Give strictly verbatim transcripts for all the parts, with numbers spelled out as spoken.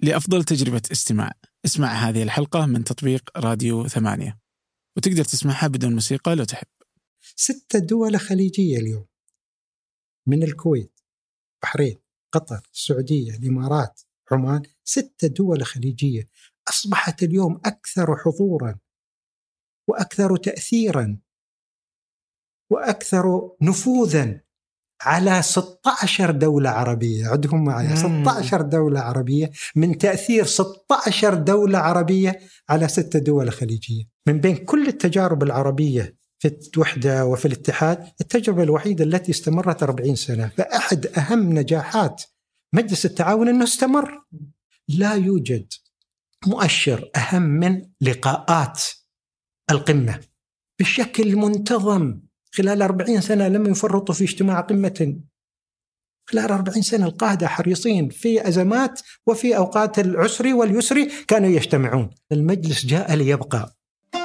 لأفضل تجربة استماع. اسمع هذه الحلقة من تطبيق راديو ثمانية، وتقدر تسمعها بدون موسيقى لو تحب. ستة دول خليجية اليوم، من الكويت، بحرين، قطر، السعودية، الإمارات، عمان. ستة دول خليجية أصبحت اليوم أكثر حضوراً وأكثر تأثيراً وأكثر نفوذاً على ستة عشر دولة عربية. عدهم معي، ستة عشر دولة عربية، من تأثير ستة عشر دولة عربية على ستة دول خليجية. من بين كل التجارب العربية في الوحدة وفي الاتحاد، التجربة الوحيدة التي استمرت أربعين سنة. فأحد أهم نجاحات مجلس التعاون أنه استمر. لا يوجد مؤشر أهم من لقاءات القمة بشكل منتظم خلال أربعين سنة. لم يفرطوا في اجتماع قمة خلال أربعين سنة. القادة حريصين في أزمات وفي أوقات العسر واليسر كانوا يجتمعون. المجلس جاء ليبقى.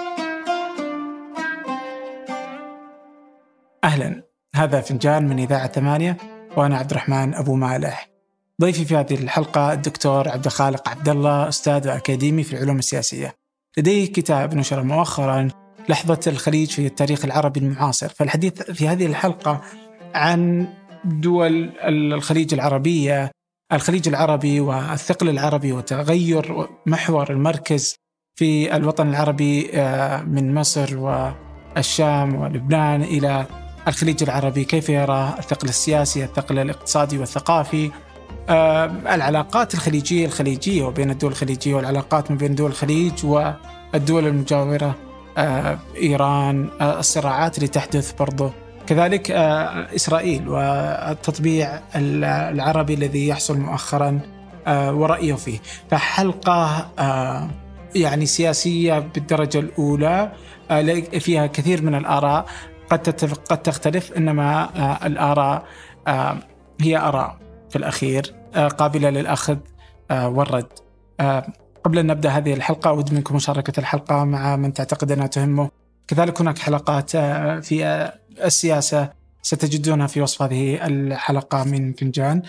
أهلا، هذا فنجان من إذاعة ثمانية، وأنا عبد الرحمن أبو مالح. ضيفي في هذه الحلقة الدكتور عبد الخالق عبد الله، أستاذ أكاديمي في العلوم السياسية. لديه كتاب نشر مؤخرا، لحظة الخليج في التاريخ العربي المعاصر. فالحديث في هذه الحلقة عن دول الخليج العربية، الخليج العربي والثقل العربي وتغير محور المركز في الوطن العربي من مصر والشام ولبنان إلى الخليج العربي. كيف يرى الثقل السياسي، الثقل الاقتصادي والثقافي، العلاقات الخليجية الخليجية وبين الدول الخليجية، والعلاقات ما بين دول الخليج والدول المجاورة، إيران، الصراعات اللي تحدث برضو، كذلك إسرائيل والتطبيع العربي الذي يحصل مؤخرا ورأيه فيه. فحلقة يعني سياسية بالدرجة الأولى، فيها كثير من الآراء، قد قد تختلف، إنما الآراء هي آراء في الأخير قابلة للأخذ والرد. قبل أن نبدأ هذه الحلقة، أود منكم مشاركة الحلقة مع من تعتقد أنها تهمه. كذلك هناك حلقات في السياسة ستجدونها في وصف هذه الحلقة من فنجان.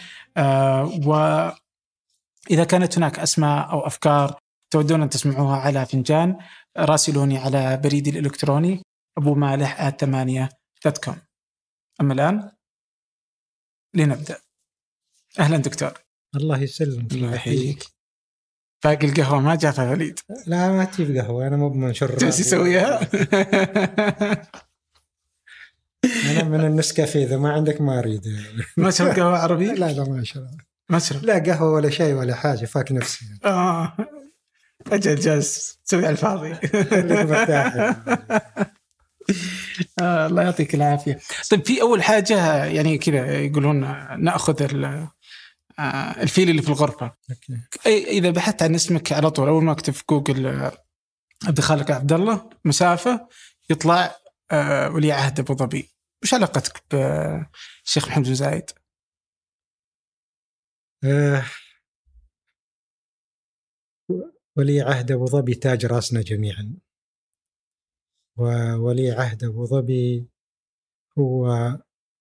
وإذا كانت هناك أسماء أو أفكار تودون أن تسمعوها على فنجان، راسلوني على بريدي الإلكتروني أبو مالح آت ثمانية دوت كوم. أما الآن لنبدأ. أهلا دكتور. الله يسلمك. الله يحييك. باقي القهوة ما جاء وليد؟ لا، ما تجيب قهوة، أنا مو بمنشر. جالس يسويها. أنا من النسكافيه، إذا ما عندك ما أريد. ما شرب قهوة عربي؟ لا لا ما شرب. ما شرب. لا قهوة ولا شيء ولا حاجة، فاك نفسي. آه أجل جالس تسوي على الفاضي. آه الله يعطيك العافية. طيب، في أول حاجة يعني كذا يقولون نأخذ الفيل اللي في الغرفة. أي إذا بحثت عن اسمك على طول، أول ما أكتب في جوجل عبد الخالق عبد الله مسافة، يطلع ولي عهد أبو ظبي. وش علاقتك بالشيخ محمد بن زايد؟ أه ولي عهد أبو ظبي تاج راسنا جميعا. وولي عهد أبو ظبي هو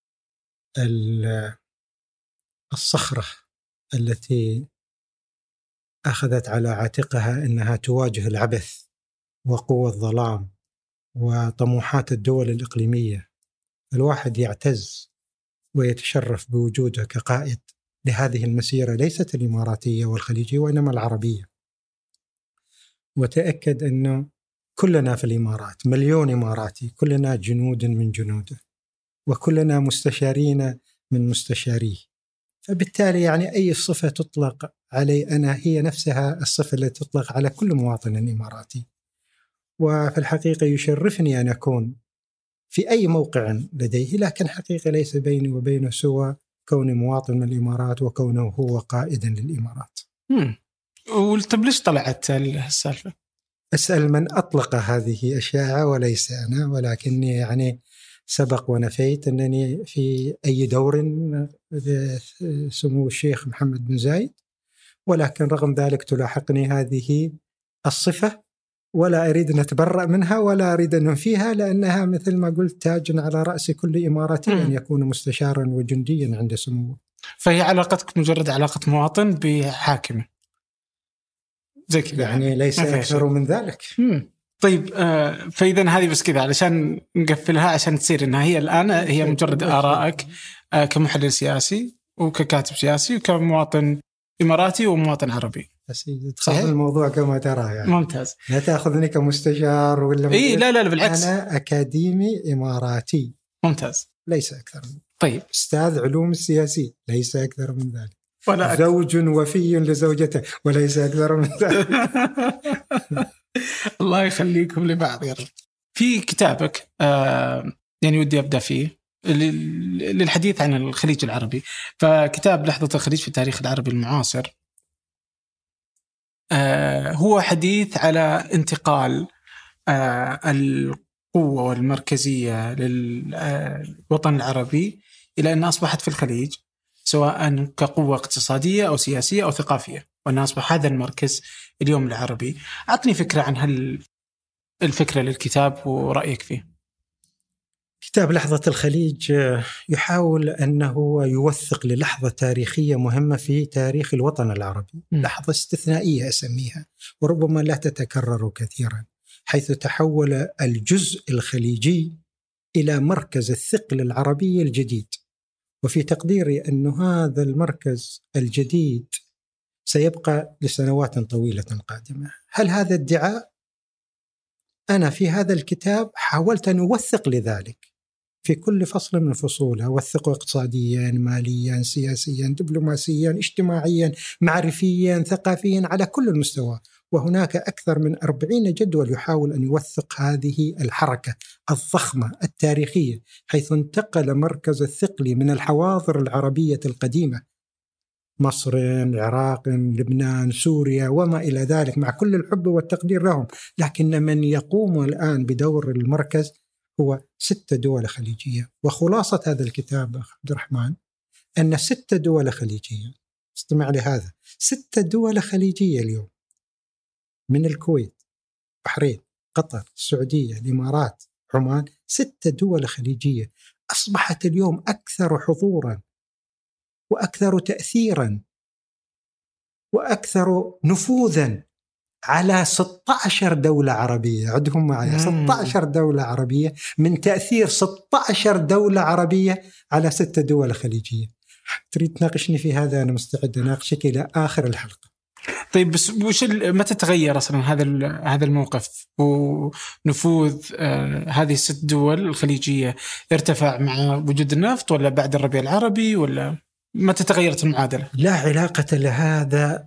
الصخرة التي أخذت على عاتقها أنها تواجه العبث وقوى الظلام وطموحات الدول الإقليمية. الواحد يعتز ويتشرف بوجوده كقائد لهذه المسيرة، ليست الإماراتية والخليجية وإنما العربية. وتأكد أنه كلنا في الإمارات مليون إماراتي، كلنا جنود من جنوده، وكلنا مستشارين من مستشاريه. فبالتالي يعني أي صفة تطلق علي أنا هي نفسها الصفة التي تطلق على كل مواطن إماراتي. وفي الحقيقة يشرفني أن أكون في أي موقع لديه، لكن حقيقة ليس بيني وبينه سوى كوني مواطن من الإمارات وكونه هو قائدا للإمارات. امم طب ليش طلعت السالفة؟ أسأل من أطلق هذه الشائعة وليس أنا، ولكني يعني سبق ونفيت أنني في أي دور سمو الشيخ محمد بن زايد، ولكن رغم ذلك تلاحقني هذه الصفة، ولا أريد أن أتبرأ منها ولا أريد أن أنفيها، لأنها مثل ما قلت تاج على رأس كل إماراتي أن يكون مستشارا وجنديا عند سموه. فهي علاقتك مجرد علاقة مواطن بحاكم؟ زي كذا يعني ليس أكثر من ذلك. مم. طيب آه فإذا هذه بس كذا علشان نقفلها، عشان تصير إنها هي الآن هي مجرد آرائك آه كمحلل سياسي وككاتب سياسي وكمواطن إماراتي ومواطن عربي. صحيح الموضوع كما ترى يعني. ممتاز. لا تأخذني كمستشار ولا إيه لا لا بالعكس، أنا أكاديمي إماراتي. ممتاز. ليس أكثر من. طيب أستاذ علوم السياسي ليس أكثر من ذلك. ولا زوج وفي لزوجته وليس أكثر من ذلك. الله يخليكم لبعض يا رب. في كتابك آه يعني ودي أبدأ فيه للحديث عن الخليج العربي، فكتاب لحظة الخليج في التاريخ العربي المعاصر آه هو حديث على انتقال آه القوة والمركزية للوطن العربي إلى أن أصبحت في الخليج، سواء كقوة اقتصادية أو سياسية أو ثقافية، وأن أصبح هذا المركز اليوم العربي. أعطني فكرة عن هل الفكرة للكتاب ورأيك فيه. كتاب لحظة الخليج يحاول أنه يوثق للحظة تاريخية مهمة في تاريخ الوطن العربي، م. لحظة استثنائية أسميها، وربما لا تتكرر كثيرا، حيث تحول الجزء الخليجي إلى مركز الثقل العربي الجديد. وفي تقديري أن هذا المركز الجديد سيبقى لسنوات طويلة قادمة. هل هذا ادعاء؟ أنا في هذا الكتاب حاولت أن أوثق لذلك في كل فصل من فصوله، أوثقه اقتصاديا، ماليا، سياسيا، دبلوماسيا، اجتماعيا، معرفيا، ثقافيا، على كل المستوى. وهناك أكثر من أربعين جدول يحاول أن يوثق هذه الحركة الضخمة التاريخية، حيث انتقل مركز الثقل من الحواضر العربية القديمة، مصر، العراق، لبنان، سوريا وما إلى ذلك، مع كل الحب والتقدير لهم، لكن من يقوم الآن بدور المركز هو ستة دول خليجية. وخلاصة هذا الكتاب عبد الرحمن أن ستة دول خليجية، استمع لهذا، ستة دول خليجية اليوم، من الكويت، بحرين، قطر، السعودية، الإمارات، عمان، ستة دول خليجية أصبحت اليوم أكثر حضوراً وأكثر تأثيراً وأكثر نفوذاً على ستة عشر دولة عربية. عدهم معي، ستة عشر دولة عربية، من تأثير ستة عشر دولة عربية على ستة دول خليجية. تريد تناقشني في هذا؟ أنا مستعد أناقشك إلى آخر الحلقة. طيب بس وش متى تغير أصلا هذا هذا الموقف ونفوذ آه هذه الست دول الخليجية؟ ارتفع مع وجود النفط ولا بعد الربيع العربي، ولا متى تغيرت المعادلة؟ لا علاقة لهذا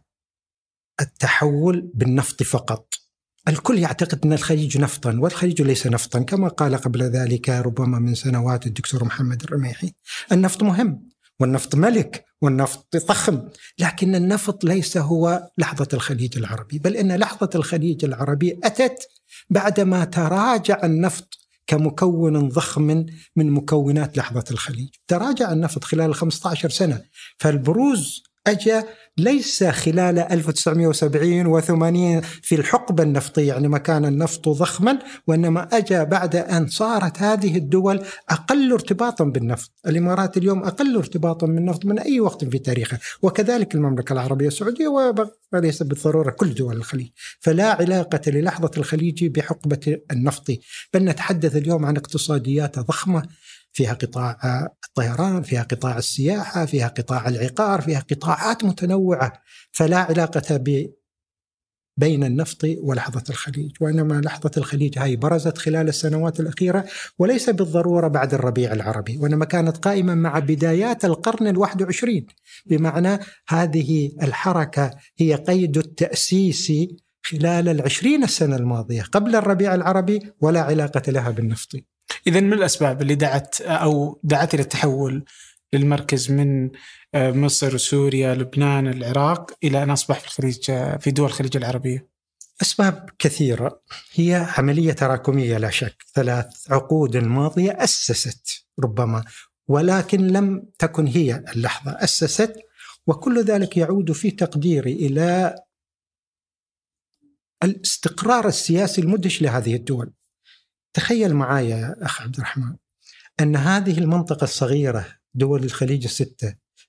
التحول بالنفط فقط. الكل يعتقد أن الخليج نفطا، والخليج ليس نفطا، كما قال قبل ذلك ربما من سنوات الدكتور محمد الرميحي. النفط مهم، والنفط ملك، والنفط ضخم، لكن النفط ليس هو لحظة الخليج العربي، بل إن لحظة الخليج العربي أتت بعدما تراجع النفط كمكون ضخم من مكونات لحظة الخليج. تراجع النفط خلال خمسة عشر سنة، فالبروز أجا ليس خلال ألف وتسعمائة وسبعين وثمانين في الحقبة النفطية، يعني ما كان النفط ضخما، وإنما أجا بعد أن صارت هذه الدول أقل ارتباطا بالنفط. الإمارات اليوم أقل ارتباطا بالنفط من أي وقت في تاريخها، وكذلك المملكة العربية السعودية، وليس بالضرورة كل دول الخليج. فلا علاقة للحظة الخليج بحقبة النفط، بل نتحدث اليوم عن اقتصاديات ضخمة فيها قطاع الطيران، فيها قطاع السياحة، فيها قطاع العقار، فيها قطاعات متنوعة. فلا علاقة بين النفط ولحظة الخليج، وإنما لحظة الخليج هاي برزت خلال السنوات الأخيرة، وليس بالضرورة بعد الربيع العربي، وإنما كانت قائمة مع بدايات القرن الواحد وعشرين، بمعنى هذه الحركة هي قيد التأسيس خلال العشرين السنة الماضية قبل الربيع العربي، ولا علاقة لها بالنفط. إذن من الأسباب اللي دعت أو دعت إلى التحول للمركز من مصر، سوريا، لبنان، العراق إلى أن أصبح في الخليج، في دول الخليج العربية؟ أسباب كثيرة، هي عملية تراكمية لا شك. ثلاث عقود الماضية أسست ربما، ولكن لم تكن هي اللحظة، أسست، وكل ذلك يعود في تقديري إلى الاستقرار السياسي المدهش لهذه الدول. تخيل معايا يا أخ عبد الرحمن أن هذه المنطقة الصغيرة، دول الخليج الستة،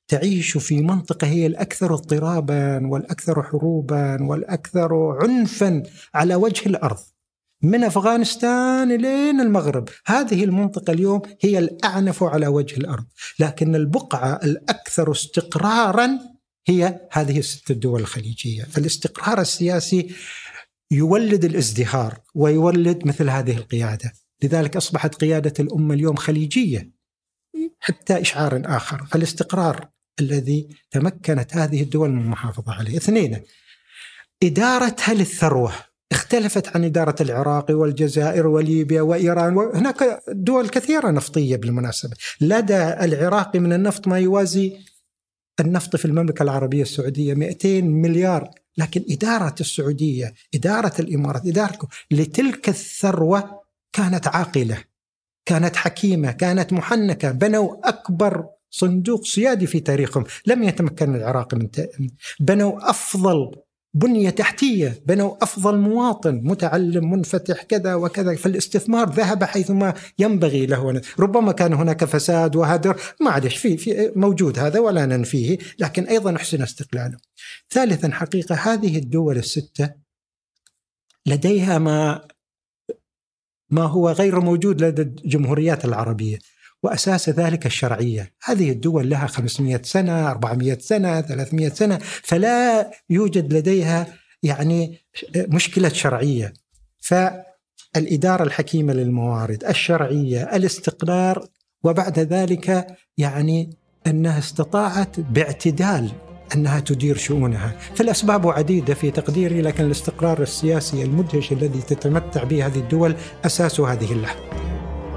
تعيش في منطقة هي الأكثر اضطرابا والأكثر حروبا والأكثر عنفا على وجه الأرض، من أفغانستان إلى المغرب. هذه المنطقة اليوم هي الأعنف على وجه الأرض، لكن البقعة الأكثر استقرارا هي هذه الست الدول الخليجية. فالاستقرار السياسي يولد الازدهار ويولد مثل هذه القيادة، لذلك أصبحت قيادة الأمة اليوم خليجية حتى إشعار آخر. فالاستقرار الذي تمكنت هذه الدول من المحافظة عليه. اثنين، إدارتها للثروة اختلفت عن إدارة العراق والجزائر وليبيا وإيران، وهناك دول كثيرة نفطية بالمناسبة. لدى العراق من النفط ما يوازي النفط في المملكة العربية السعودية مئتين مليار، لكن إدارة السعودية، إدارة الإمارات، إدارة لتلك الثروة كانت عاقلة، كانت حكيمة، كانت محنكة. بنوا أكبر صندوق سيادي في تاريخهم، لم يتمكن العراق من ت... بنوا أفضل بنية تحتية، بنوا أفضل مواطن متعلم منفتح كذا وكذا. فالاستثمار ذهب حيثما ينبغي له. ربما كان هناك فساد وهدر، معلش في في موجود هذا ولا ننفيه، لكن أيضا أحسن استقلاله. ثالثا، حقيقة هذه الدول الستة لديها ما ما هو غير موجود لدى الجمهوريات العربية، وأساس ذلك الشرعية. هذه الدول لها خمسمائة سنة، أربعمائة سنة، ثلاثمائة سنة، فلا يوجد لديها يعني مشكلة شرعية. فالإدارة الحكيمة للموارد، الشرعية، الاستقرار، وبعد ذلك يعني أنها استطاعت باعتدال أنها تدير شؤونها. فالأسباب عديدة في تقديري، لكن الاستقرار السياسي المدهش الذي تتمتع به هذه الدول أساس هذه اللحظة.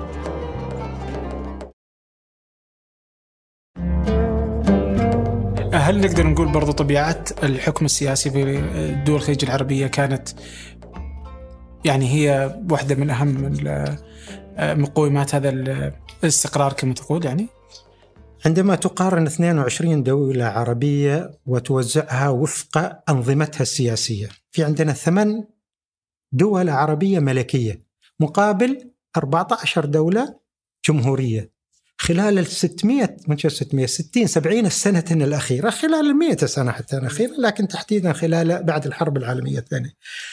هل نقدر نقول برضو طبيعة الحكم السياسي في الدول الخليج العربية كانت يعني هي واحدة من أهم مقومات هذا الاستقرار كما تقول؟ يعني عندما تقارن اثنين وعشرين دولة عربية وتوزعها وفق أنظمتها السياسية، في عندنا ثمان دول عربية ملكية مقابل أربعة عشر دولة جمهورية. خلال الستمائة من ستمائة ستين سبعين السنة الأخيرة، خلال المئة سنة حتى الأخيرة، لكن تحديدا خلال بعد الحرب العالمية الثانية،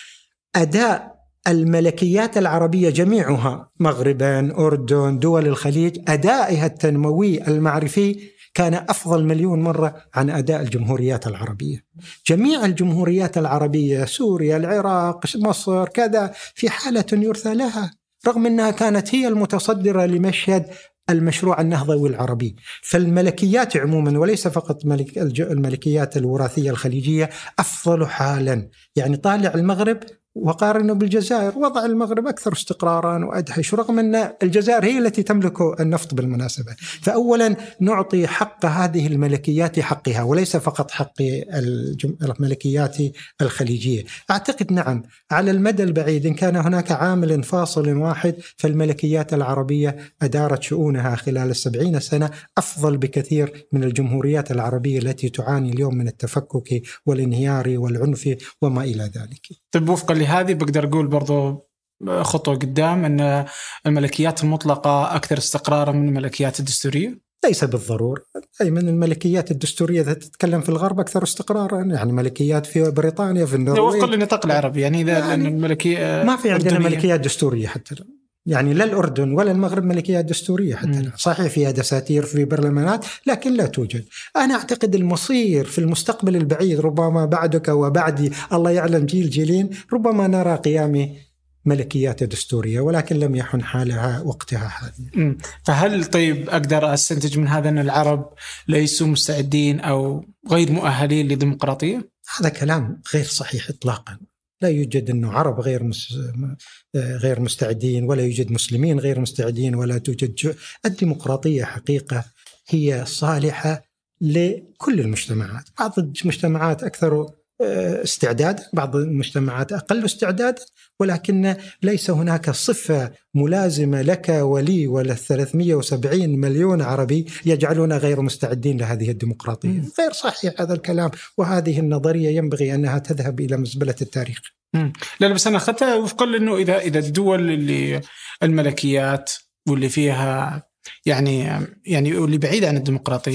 أداء الملكيات العربية جميعها مغربا، أردن، دول الخليج، أدائها التنموي المعرفي كان أفضل مليون مرة عن أداء الجمهوريات العربية. جميع الجمهوريات العربية، سوريا، العراق، مصر، كذا، في حالة يرثى لها، رغم أنها كانت هي المتصدرة لمشهد المشروع النهضوي العربي. فالملكيات عموما وليس فقط ملك الملكيات الوراثية الخليجية أفضل حالا. يعني طالع المغرب وقارنه بالجزائر، وضع المغرب أكثر استقرارا وأدهش، رغم أن الجزائر هي التي تملك النفط بالمناسبة. فأولا نعطي حق هذه الملكيات حقها وليس فقط حق الملكيات الخليجية. أعتقد نعم على المدى البعيد إن كان هناك عامل فاصل واحد، فالملكيات العربية أدارت شؤونها خلال السبعين سنة أفضل بكثير من الجمهوريات العربية التي تعاني اليوم من التفكك والانهيار والعنف وما إلى ذلك. طيب وفقا لهذه بقدر أقول برضو خطوة قدام أن الملكيات المطلقة أكثر استقرارا من الملكيات الدستورية؟ ليس بالضرورة. أي من الملكيات الدستورية تتكلم في الغرب أكثر استقرارا، يعني ملكيات في بريطانيا، في النرويج، وفقا للنطاق العربي يعني إذا يعني الملكية ما في عندنا ملكيات دستورية حتى، يعني لا الأردن ولا المغرب ملكيات دستورية حتى م. صحيح فيها دساتير في برلمانات لكن لا توجد. أنا أعتقد المصير في المستقبل البعيد ربما بعدك وبعدي الله يعلم جيل جيلين ربما نرى قيام ملكيات دستورية، ولكن لم يحن حالها وقتها حاليا. فهل طيب أقدر أستنتج من هذا أن العرب ليسوا مستعدين أو غير مؤهلين للديمقراطية؟ هذا كلام غير صحيح إطلاقا. لا يوجد أنه عرب غير مس... غير مستعدين، ولا يوجد مسلمين غير مستعدين، ولا توجد جو... الديمقراطية حقيقة هي صالحة لكل المجتمعات. بعض المجتمعات أكثر استعداد، بعض المجتمعات أقل استعداد، ولكن ليس هناك صفة ملازمة لك ولي ولا ثلاثمائة وسبعين مليون عربي يجعلنا غير مستعدين لهذه الديمقراطية. مم. غير صحيح هذا الكلام، وهذه النظرية ينبغي أنها تذهب إلى مزبلة التاريخ. مم. لا بس أنا أخذتها وفقا لأنه إذا إذا الدول اللي الملكيات واللي فيها يعني يعني واللي بعيدة عن الديمقراطية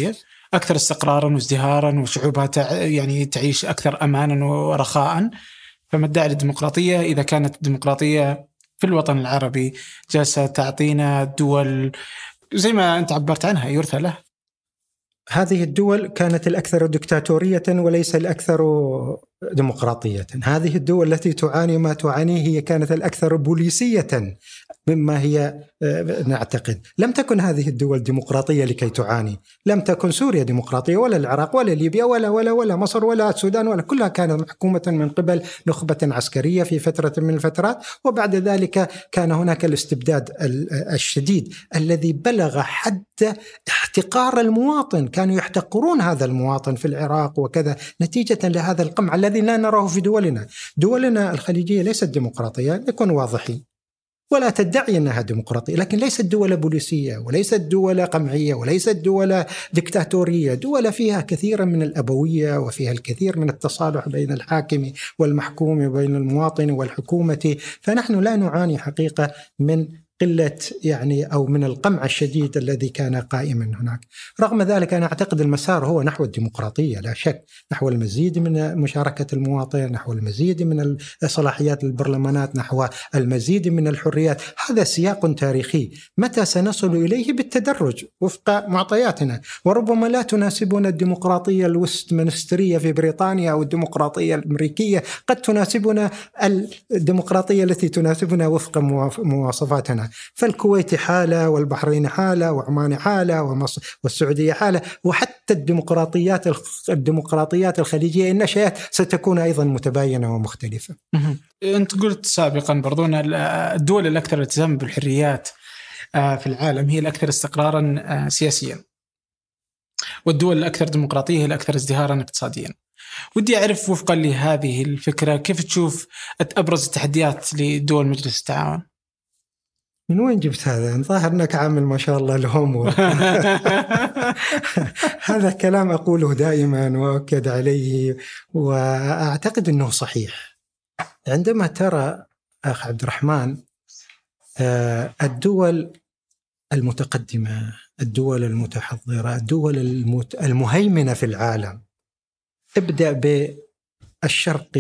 أكثر استقراراً وازدهاراً وشعوبها تع... يعني تعيش أكثر أماناً ورخاءً. فما الداعي للديمقراطية إذا كانت الديمقراطية في الوطن العربي جالسة تعطينا دول زي ما أنت عبرت عنها يرثى له؟ هذه الدول كانت الأكثر دكتاتورية وليس الأكثر ديمقراطية. هذه الدول التي تعاني ما تعانيه هي كانت الأكثر بوليسية مما هي نعتقد. لم تكن هذه الدول ديمقراطية لكي تعاني. لم تكن سوريا ديمقراطية ولا العراق ولا ليبيا ولا ولا ولا مصر ولا السودان ولا، كلها كانت محكومة من قبل نخبة عسكرية في فترة من الفترات. وبعد ذلك كان هناك الاستبداد الشديد الذي بلغ حد احتقار المواطن. كانوا يحتقرون هذا المواطن في العراق وكذا نتيجة لهذا القمع الذي لا نراه في دولنا. دولنا الخليجية ليست ديمقراطية، نكون واضحين، ولا تدعي أنها ديمقراطية، لكن ليست دولة بوليسية وليست دولة قمعية وليست دولة ديكتاتورية. دولة فيها كثيرا من الأبوية وفيها الكثير من التصالح بين الحاكم والمحكوم وبين المواطن والحكومة. فنحن لا نعاني حقيقة من قلة يعني أو من القمع الشديد الذي كان قائما هناك. رغم ذلك أنا أعتقد المسار هو نحو الديمقراطية لا شك، نحو المزيد من مشاركة المواطن، نحو المزيد من صلاحيات البرلمانات، نحو المزيد من الحريات. هذا سياق تاريخي متى سنصل إليه؟ بالتدرج وفق معطياتنا. وربما لا تناسبنا الديمقراطية الوستمنسترية في بريطانيا أو الديمقراطية الأمريكية، قد تناسبنا الديمقراطية التي تناسبنا وفق مواصفاتنا. فالكويت حالة والبحرين حالة وعمان حالة ومصر والسعودية حالة، وحتى الديمقراطيات الديمقراطيات الخليجية إن شاءت ستكون أيضا متباينة ومختلفة. أنت قلت سابقا برضو أن الدول الأكثر التزام بالحريات في العالم هي الأكثر استقرارا سياسيا، والدول الأكثر ديمقراطية هي الأكثر ازدهارا اقتصاديا. ودي أعرف وفقا لهذه الفكرة كيف تشوف أبرز التحديات لدول مجلس التعاون؟ من وين جبت هذا؟ ظاهر أنك عامل ما شاء الله الهوم. هذا كلام أقوله دائما وأؤكد عليه، وأعتقد أنه صحيح. عندما ترى أخ عبد الرحمن الدول المتقدمة، الدول المتحضرة، الدول المهيمنة في العالم، ابدأ بالشرق،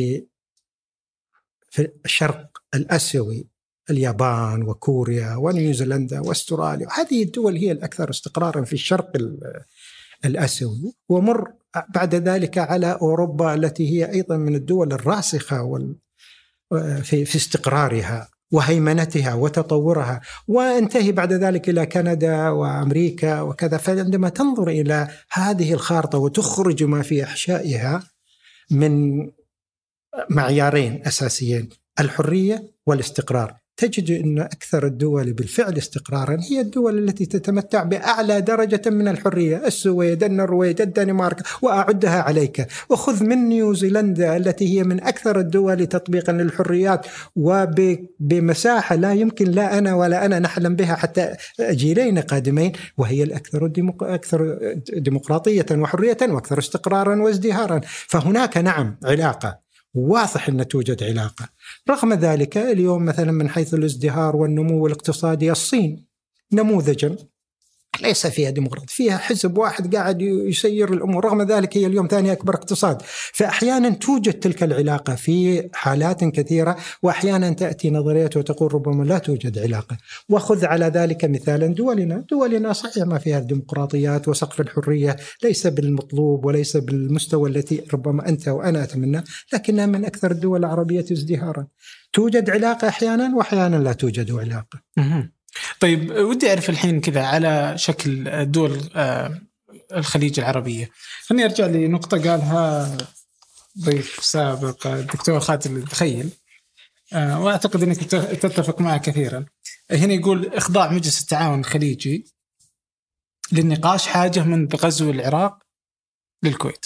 في الشرق الآسيوي، اليابان وكوريا ونيوزيلندا واستراليا. هذه الدول هي الأكثر استقرارا في الشرق الآسيوي. ومر بعد ذلك على أوروبا التي هي أيضا من الدول الراسخة في استقرارها وهيمنتها وتطورها، وانتهي بعد ذلك إلى كندا وأمريكا وكذا. فعندما تنظر إلى هذه الخارطة وتخرج ما في أحشائها من معيارين أساسيين، الحرية والاستقرار، تجد أن أكثر الدول بالفعل استقرارا هي الدول التي تتمتع بأعلى درجة من الحرية. السويد، النرويج، الدنمارك، وأعدها عليك. وخذ من نيوزيلندا التي هي من أكثر الدول تطبيقا للحريات وبمساحة لا يمكن لا أنا ولا أنا نحلم بها حتى جيلين قادمين، وهي الأكثر ديمق... أكثر ديمقراطية وحرية وأكثر استقرارا وازدهارا. فهناك نعم علاقة، واضح أن توجد علاقة. رغم ذلك اليوم مثلا من حيث الازدهار والنمو الاقتصادي، الصين نموذجا ليس فيها ديمقراطية، فيها حزب واحد قاعد يسير الأمور، رغم ذلك هي اليوم ثاني أكبر اقتصاد. فأحيانا توجد تلك العلاقة في حالات كثيرة، وأحيانا تأتي نظريات وتقول ربما لا توجد علاقة. وخذ على ذلك مثالا دولنا دولنا صحيح ما فيها الديمقراطيات وسقف الحرية ليس بالمطلوب وليس بالمستوى التي ربما أنت وأنا أتمنى، لكنها من أكثر الدول العربية ازدهارا. توجد علاقة أحيانا وأحيانا لا توجد علاقة. طيب ودي أعرف الحين كذا على شكل دول الخليج العربية. خليني أرجع لنقطة قالها ضيف سابق الدكتور خالد الدخيل، وأعتقد أنك تتفق معه كثيرا. هنا يقول إخضاع مجلس التعاون الخليجي للنقاش حاجة منذ غزو العراق للكويت.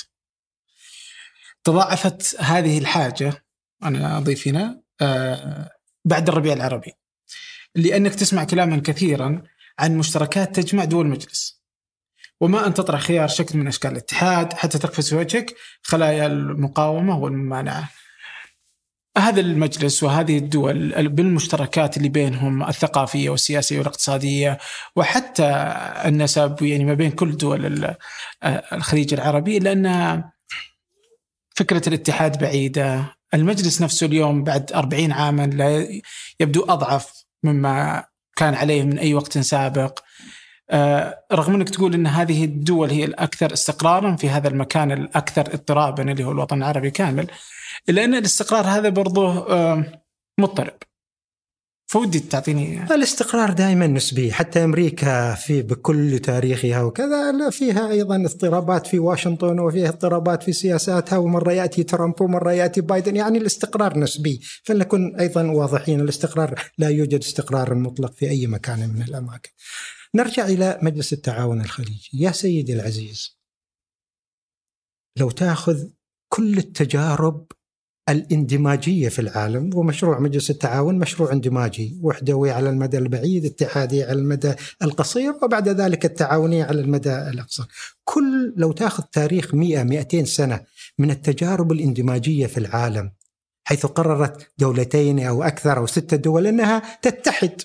تضاعفت هذه الحاجة، أنا أضيف هنا، بعد الربيع العربي، لأنك تسمع كلاما كثيرا عن مشتركات تجمع دول المجلس، وما أن تطرح خيار شكل من أشكال الاتحاد حتى تقفز وجهك خلايا المقاومة والممانعة. هذا المجلس وهذه الدول بالمشتركات اللي بينهم الثقافية والسياسية والاقتصادية وحتى النسب يعني ما بين كل دول الخليج العربي، لأن فكرة الاتحاد بعيدة. المجلس نفسه اليوم بعد أربعين عاما لا يبدو أضعف مما كان عليه من أي وقت سابق، رغم أنك تقول أن هذه الدول هي الأكثر استقرارا في هذا المكان الأكثر اضطرابا اللي هو الوطن العربي كامل، إلا أن الاستقرار هذا برضه مضطرب. فودي تعطيني. الاستقرار دائما نسبي، حتى أمريكا في بكل تاريخها وكذا فيها أيضا اضطرابات في واشنطن وفيها اضطرابات في سياساتها، ومرة يأتي ترامب ومرة يأتي بايدن، يعني الاستقرار نسبي. فلنكن أيضا واضحين، الاستقرار لا يوجد استقرار مطلق في أي مكان من الأماكن. نرجع إلى مجلس التعاون الخليجي. يا سيدي العزيز، لو تأخذ كل التجارب الاندماجية في العالم، ومشروع مجلس التعاون مشروع اندماجي، وحدوي على المدى البعيد، اتحادي على المدى القصير، وبعد ذلك التعاوني على المدى الأقصر. كل لو تأخذ تاريخ مئة مئتين سنة من التجارب الاندماجية في العالم، حيث قررت دولتين أو أكثر أو ستة دول أنها تتحد،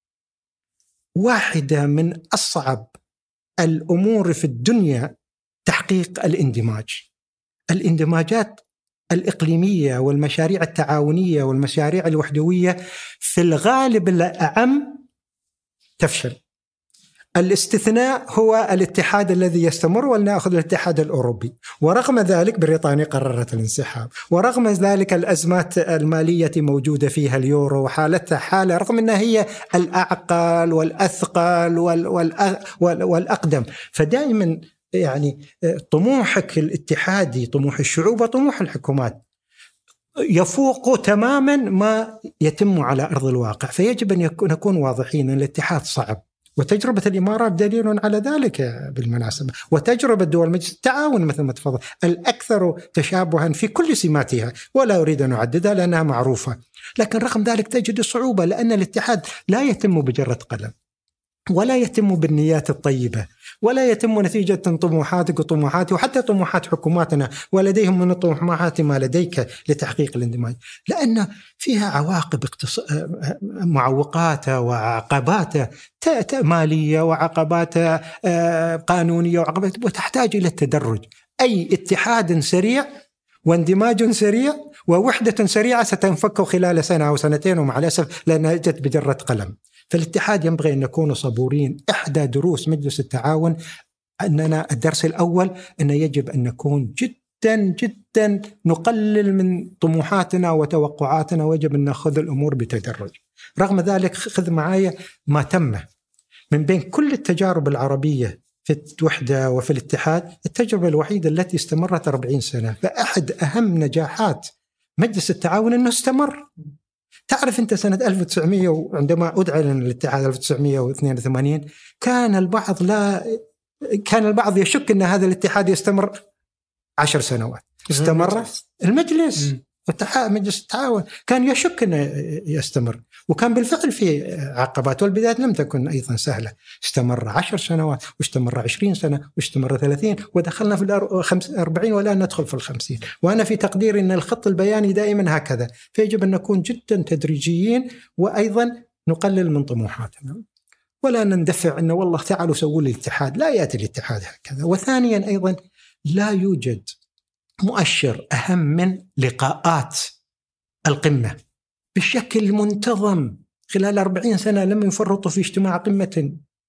واحدة من أصعب الأمور في الدنيا تحقيق الاندماج. الاندماجات الإقليمية والمشاريع التعاونية والمشاريع الوحدوية في الغالب الأعم تفشل. الاستثناء هو الاتحاد الذي يستمر، ولنأخذ الاتحاد الأوروبي، ورغم ذلك بريطانيا قررت الانسحاب، ورغم ذلك الأزمات المالية موجودة فيها اليورو وحالتها حالة، رغم أنها هي الأعقل والأثقل والأقدم. فدائما يعني طموحك الاتحادي، طموح الشعوب وطموح الحكومات يفوق تماما ما يتم على أرض الواقع. فيجب أن نكون واضحين أن الاتحاد صعب، وتجربة الإمارات دليل على ذلك بالمناسبة، وتجربة دول مجلس التعاون مثل ما تفضل الأكثر تشابها في كل سماتها، ولا أريد أن أعددها لأنها معروفة. لكن رغم ذلك تجد صعوبة، لأن الاتحاد لا يتم بجرة قلم، ولا يتم بالنيات الطيبة، ولا يتم نتيجة طموحاتك وطموحاتي وحتى طموحات حكوماتنا، ولديهم من الطموحات ما لديك لتحقيق الاندماج، لأن فيها عواقب اقتص... معوقات وعقبات مالية وعقبات قانونية وعقبات، وتحتاج إلى التدرج. أي اتحاد سريع واندماج سريع ووحدة سريعة ستنفك خلال سنة أو سنتين، ومع الأسف لأنها جت بجرة قلم. فالاتحاد ينبغي أن نكون صبورين. إحدى دروس مجلس التعاون أننا الدرس الأول أن يجب أن نكون جدا جدا نقلل من طموحاتنا وتوقعاتنا، ويجب أن نأخذ الأمور بتدرج. رغم ذلك خذ معايا ما تم من بين كل التجارب العربية في الوحدة وفي الاتحاد، التجربة الوحيدة التي استمرت أربعين سنة. فأحد أهم نجاحات مجلس التعاون أنه استمر. تعرف أنت سنة ألف وتسعمائة وعندما أدعى الاتحاد ألف وتسعمائة واثنين وثمانين كان البعض لا كان البعض يشك أن هذا الاتحاد يستمر عشر سنوات. استمر المجلس مجلس التعاون كان يشك أنه يستمر، وكان بالفعل في عقبات، والبدايات لم تكن أيضا سهلة. استمر عشر سنوات، واستمر عشرين سنة، واستمر ثلاثين، ودخلنا في الأربعين، والآن ندخل في الخمسين. وأنا في تقديري أن الخط البياني دائما هكذا، فيجب أن نكون جدا تدريجيين، وأيضا نقلل من طموحاتنا، ولا نندفع أن والله تعالوا سووا لي الاتحاد. لا يأتي الاتحاد هكذا. وثانيا أيضا لا يوجد مؤشر أهم من لقاءات القمة بشكل منتظم. خلال أربعين سنة لم يفرطوا في اجتماع قمة.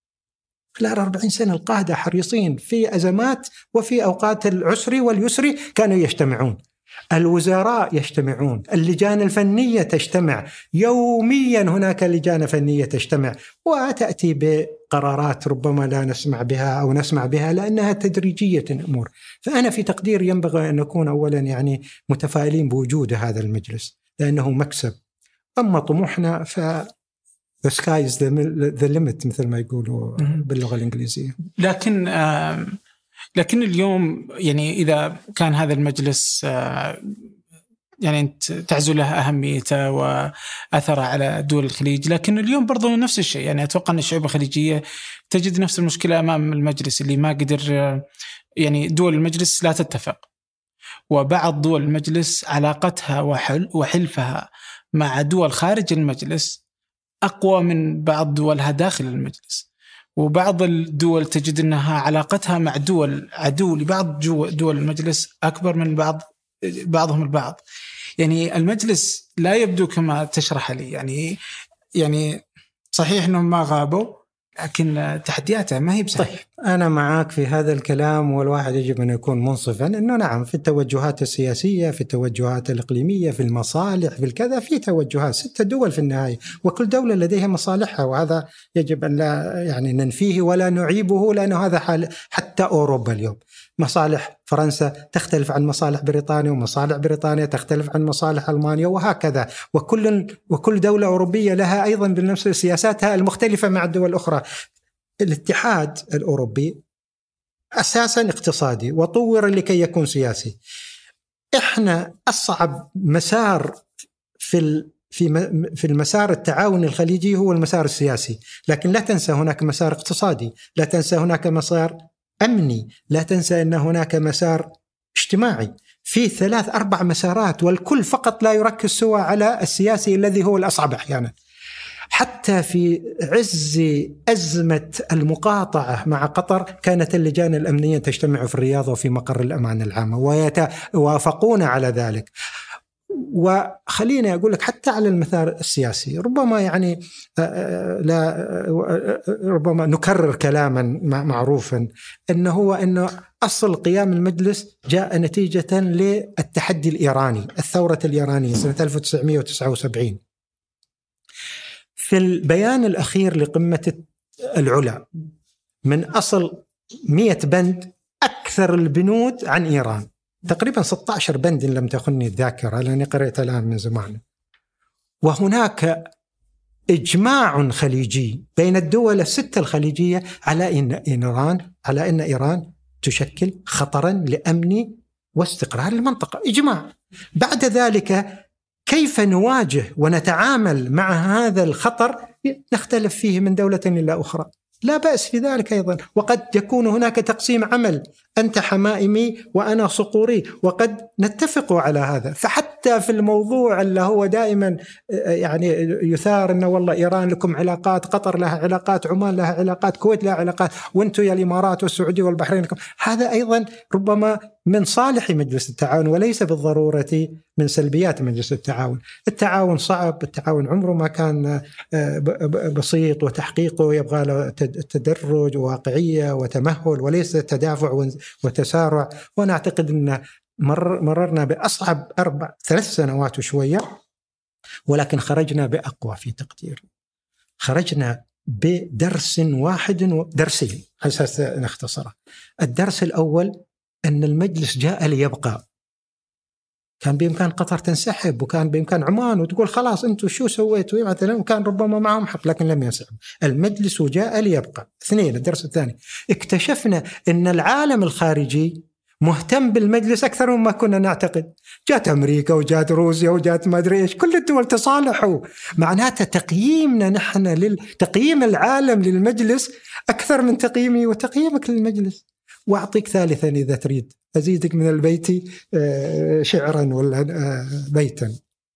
خلال أربعين سنة القادة حريصين في أزمات وفي أوقات العسر واليسر كانوا يجتمعون. الوزراء يجتمعون، اللجان الفنية تجتمع يوميا، هناك لجان فنية تجتمع وتأتي بقرارات ربما لا نسمع بها أو نسمع بها لأنها تدريجية الأمور. فأنا في تقدير ينبغي أن نكون أولا يعني متفائلين بوجود هذا المجلس لأنه مكسب. أما طموحنا ف the sky is the limit مثل ما يقولوا باللغة الإنجليزية. لكن آه لكن اليوم يعني إذا كان هذا المجلس يعني أنت تعزو له أهميته وأثره على دول الخليج، لكن اليوم برضو نفس الشيء. يعني أتوقع أن الشعوب الخليجية تجد نفس المشكلة أمام المجلس اللي ما قدر، يعني دول المجلس لا تتفق. وبعض دول المجلس علاقتها وحل وحلفها مع دول خارج المجلس أقوى من بعض دولها داخل المجلس، وبعض الدول تجد أنها علاقتها مع دول عدو لبعض دول المجلس أكبر من بعض بعضهم البعض. يعني المجلس لا يبدو كما تشرح لي، يعني يعني صحيح أنهم ما غابوا لكن تحدياتها ما هي بسهلة. طيب أنا معاك في هذا الكلام، والواحد يجب أن يكون منصفا أنه نعم في التوجهات السياسية، في التوجهات الإقليمية، في المصالح، في الكذا، في توجهات. ستة دول في النهاية، وكل دولة لديها مصالحها، وهذا يجب أن لا يعني ننفيه ولا نعيبه، لأنه هذا حال حتى أوروبا اليوم. مصالح فرنسا تختلف عن مصالح بريطانيا، ومصالح بريطانيا تختلف عن مصالح ألمانيا، وهكذا. وكل وكل دولة أوروبية لها أيضا بنفس سياساتها المختلفة مع الدول الأخرى. الاتحاد الأوروبي أساسا اقتصادي وطور لكي يكون سياسي. إحنا أصعب مسار في في في المسار التعاون الخليجي هو المسار السياسي، لكن لا تنسى هناك مسار اقتصادي، لا تنسى هناك مسار أمني، لا تنسى أن هناك مسار اجتماعي. في ثلاث أربع مسارات، والكل فقط لا يركز سوى على السياسي الذي هو الأصعب أحيانا. حتى في عز أزمة المقاطعة مع قطر كانت اللجان الأمنية تجتمع في الرياض وفي مقر الأمانة العامة ويتوافقون على ذلك. وخليني أقول لك حتى على المثال السياسي ربما يعني لا ربما نكرر كلاما معروفا أنه هو أنه أصل قيام المجلس جاء نتيجة للتحدي الإيراني، الثورة الإيرانية سنة ألف وتسعمائة وتسعة وسبعين. في البيان الأخير لقمة العلا من أصل مئة بند أكثر البنود عن إيران، تقريبا ستة عشر بند إن لم تخني الذاكرة لأني قرأت الآن من زمان. وهناك إجماع خليجي بين الدول الستة الخليجية على إن إيران على أن إيران تشكل خطرا لأمن واستقرار المنطقة، إجماع. بعد ذلك كيف نواجه ونتعامل مع هذا الخطر نختلف فيه من دولة إلى أخرى، لا بأس في ذلك أيضا. وقد يكون هناك تقسيم عمل، أنت حمائمي وأنا صقوري، وقد نتفق على هذا. فحتى في الموضوع اللي هو دائما يعني يثار أنه والله إيران لكم علاقات، قطر لها علاقات، عمان لها علاقات، كويت لها علاقات، وانتم يا الإمارات والسعودية والبحرين لكم، هذا أيضا ربما من صالح مجلس التعاون وليس بالضرورة من سلبيات مجلس التعاون. التعاون صعب، التعاون عمره ما كان بسيط، وتحقيقه يبغى له تدرج وواقعية وتمهل وليس تدافع وتسارع. وأنا أعتقد أن مر مررنا بأصعب أربع ثلاث سنوات وشوية، ولكن خرجنا بأقوى في تقدير. خرجنا بدرس واحد ودرسين على أساس نختصره. الدرس الأول أن المجلس جاء ليبقى. كان بإمكان قطر تنسحب، وكان بإمكان عمان وتقول خلاص أنتوا شو سويتوا مثلا، وكان ربما معهم حق، لكن لم ينسحب. المجلس جاء ليبقى. اثنين، الدرس الثاني، اكتشفنا أن العالم الخارجي مهتم بالمجلس أكثر مما كنا نعتقد. جات أمريكا وجات روسيا وجات ما أدري إيش، كل الدول تصالحوا. معناته تقييمنا نحن للتقييم العالم للمجلس أكثر من تقييمي وتقييمك للمجلس. وأعطيك ثالثا إذا تريد أزيدك من البيت شعرا ولا بيتا.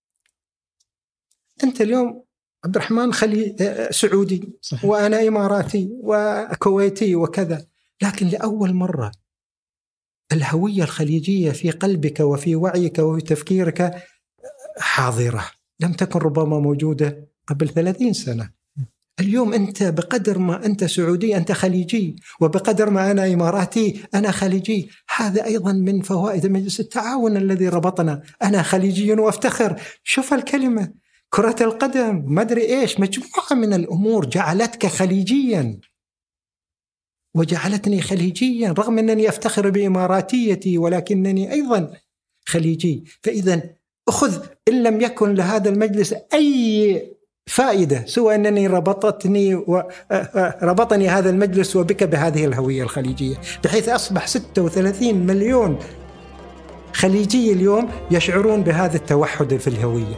أنت اليوم عبد الرحمن خلي سعودي، صحيح، وأنا إماراتي وكويتي وكذا، لكن لأول مرة الهوية الخليجية في قلبك وفي وعيك وفي تفكيرك حاضرة، لم تكن ربما موجودة قبل ثلاثين سنة. اليوم أنت بقدر ما أنت سعودي أنت خليجي، وبقدر ما أنا إماراتي أنا خليجي. هذا أيضا من فوائد مجلس التعاون الذي ربطنا. أنا خليجي وأفتخر. شوف الكلمة كرة القدم ما أدري إيش، مجموعة من الأمور جعلتك خليجيا وجعلتني خليجيا، رغم أنني أفتخر بإماراتيتي ولكنني أيضا خليجي. فإذا أخذ إن لم يكن لهذا المجلس أي فائدة سوى أنني ربطتني وربطني هذا المجلس وبك بهذه الهوية الخليجية، بحيث أصبح ستة وثلاثين مليون خليجي اليوم يشعرون بهذا التوحد في الهوية.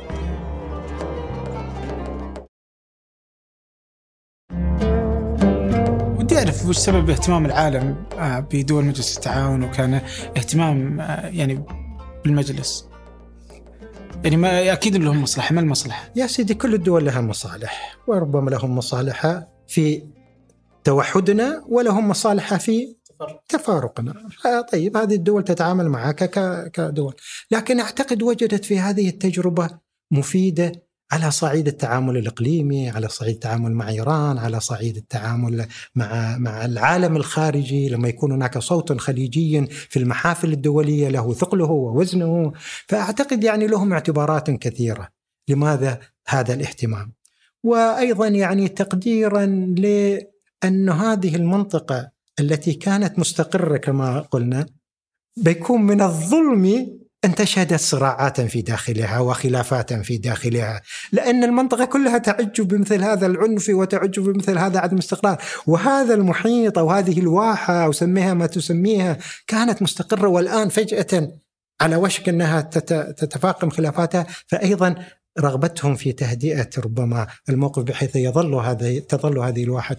ودي أعرف وش سبب اهتمام العالم بدول مجلس التعاون، وكان اهتمام يعني بالمجلس؟ يعني ما أكيد لهم مصلحة، ما المصلحة؟ يا سيدي كل الدول لها مصالح، وربما لهم مصالح في توحدنا ولهم مصالح في تفارقنا. طيب هذه الدول تتعامل معك كدول، لكن أعتقد وجدت في هذه التجربة مفيدة على صعيد التعامل الإقليمي، على صعيد التعامل مع إيران، على صعيد التعامل مع مع العالم الخارجي. لما يكون هناك صوت خليجي في المحافل الدولية له ثقله ووزنه، فأعتقد يعني لهم اعتبارات كثيرة لماذا هذا الاهتمام. وأيضا يعني تقديرا لأن هذه المنطقة التي كانت مستقرة كما قلنا بيكون من الظلم أن تشهد صراعات في داخلها وخلافات في داخلها، لأن المنطقة كلها تعج بمثل هذا العنف وتعج بمثل هذا عدم استقرار. وهذا المحيط أو هذه الواحة أو سميها ما تسميها كانت مستقرة، والآن فجأة على وشك أنها تتفاقم خلافاتها. فأيضا رغبتهم في تهدئة ربما الموقف بحيث يظل هذا تظل هذه الواحة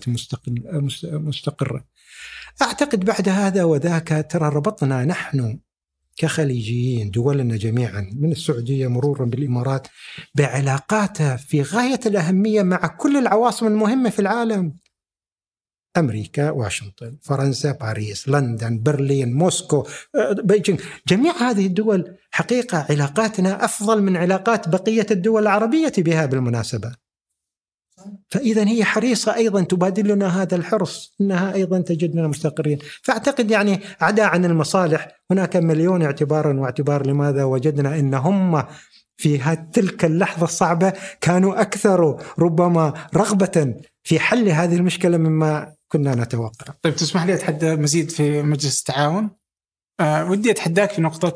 مستقرة. أعتقد بعد هذا وذاك ترى ربطنا نحن كخليجيين دولنا جميعا من السعودية مرورا بالإمارات بعلاقات في غاية الأهمية مع كل العواصم المهمة في العالم: أمريكا، واشنطن، فرنسا، باريس، لندن، برلين، موسكو، بيجينغ. جميع هذه الدول حقيقة علاقاتنا أفضل من علاقات بقية الدول العربية بها بالمناسبة. فإذا هي حريصة أيضا تبادلنا هذا الحرص، إنها أيضا تجدنا مستقرين. فأعتقد يعني عدا عن المصالح هناك مليون اعتبار واعتبار لماذا وجدنا إن هم في تلك اللحظة الصعبة كانوا أكثر ربما رغبة في حل هذه المشكلة مما كنا نتوقع. طيب تسمح لي أتحدى مزيد في مجلس التعاون؟ أه ودي أتحداك في نقطة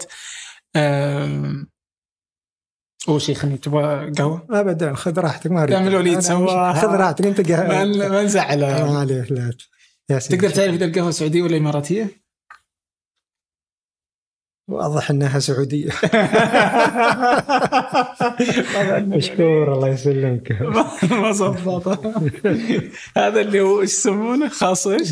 أه أول شيء خلني تبغى قهوة؟ أبدا خذ راحتك، ما أريد. تعمل وليد سوا. خذ راحتك أنت قهوة. ما ما نزعل. ما عليه لا. تقدر تعرف إذا القهوة سعودية ولا إماراتية؟ واضح أنها سعودية. مشكور الله يسلمك. ما صفطة. هذا اللي هو إيش يسمونه خاص إيش؟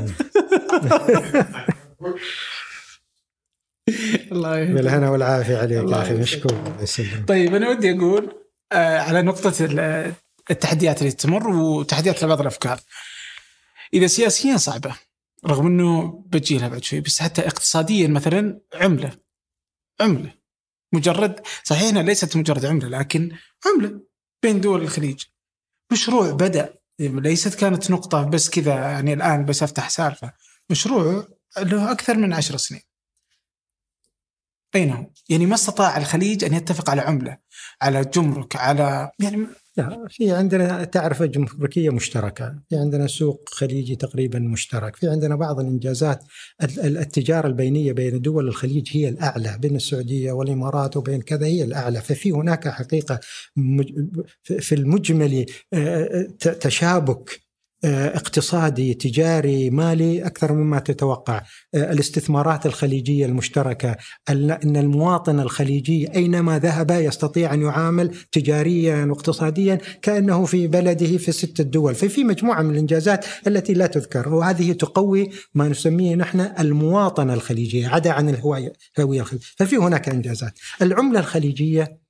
الله يهديك. بالهنا والعافية عليك يا أخي، مشكور الله يسلمك. طيب أنا ودي أقول آه على نقطة التحديات اللي تمر وتحديات لبعض الأفكار. إذا سياسيا صعبة رغم أنه بجي لها بعد شوي، بس حتى اقتصاديا مثلا عملة عملة مجرد صحيح أنها ليست مجرد عملة، لكن عملة بين دول الخليج. مشروع بدأ ليست كانت نقطة بس كذا يعني الآن بس أفتح سالفة، مشروع له أكثر من عشر سنين. أين هو؟ يعني ما استطاع الخليج أن يتفق على عملة، على جمرك، على يعني لا. في عندنا تعرفة جمركية مشتركة، في عندنا سوق خليجي تقريبا مشترك، في عندنا بعض الإنجازات. التجارة البينية بين دول الخليج هي الأعلى، بين السعودية والإمارات وبين كذا هي الأعلى. ففي هناك حقيقة في المجمل تشابك اقتصادي تجاري مالي أكثر مما تتوقع. الاستثمارات الخليجية المشتركة، أن المواطن الخليجي أينما ذهب يستطيع أن يعامل تجاريا واقتصاديا كأنه في بلده في ست الدول. ففي مجموعة من الإنجازات التي لا تذكر، وهذه تقوي ما نسميه نحن المواطنة الخليجية عدا عن الهوية الخليجية. ففي هناك إنجازات. العملة الخليجية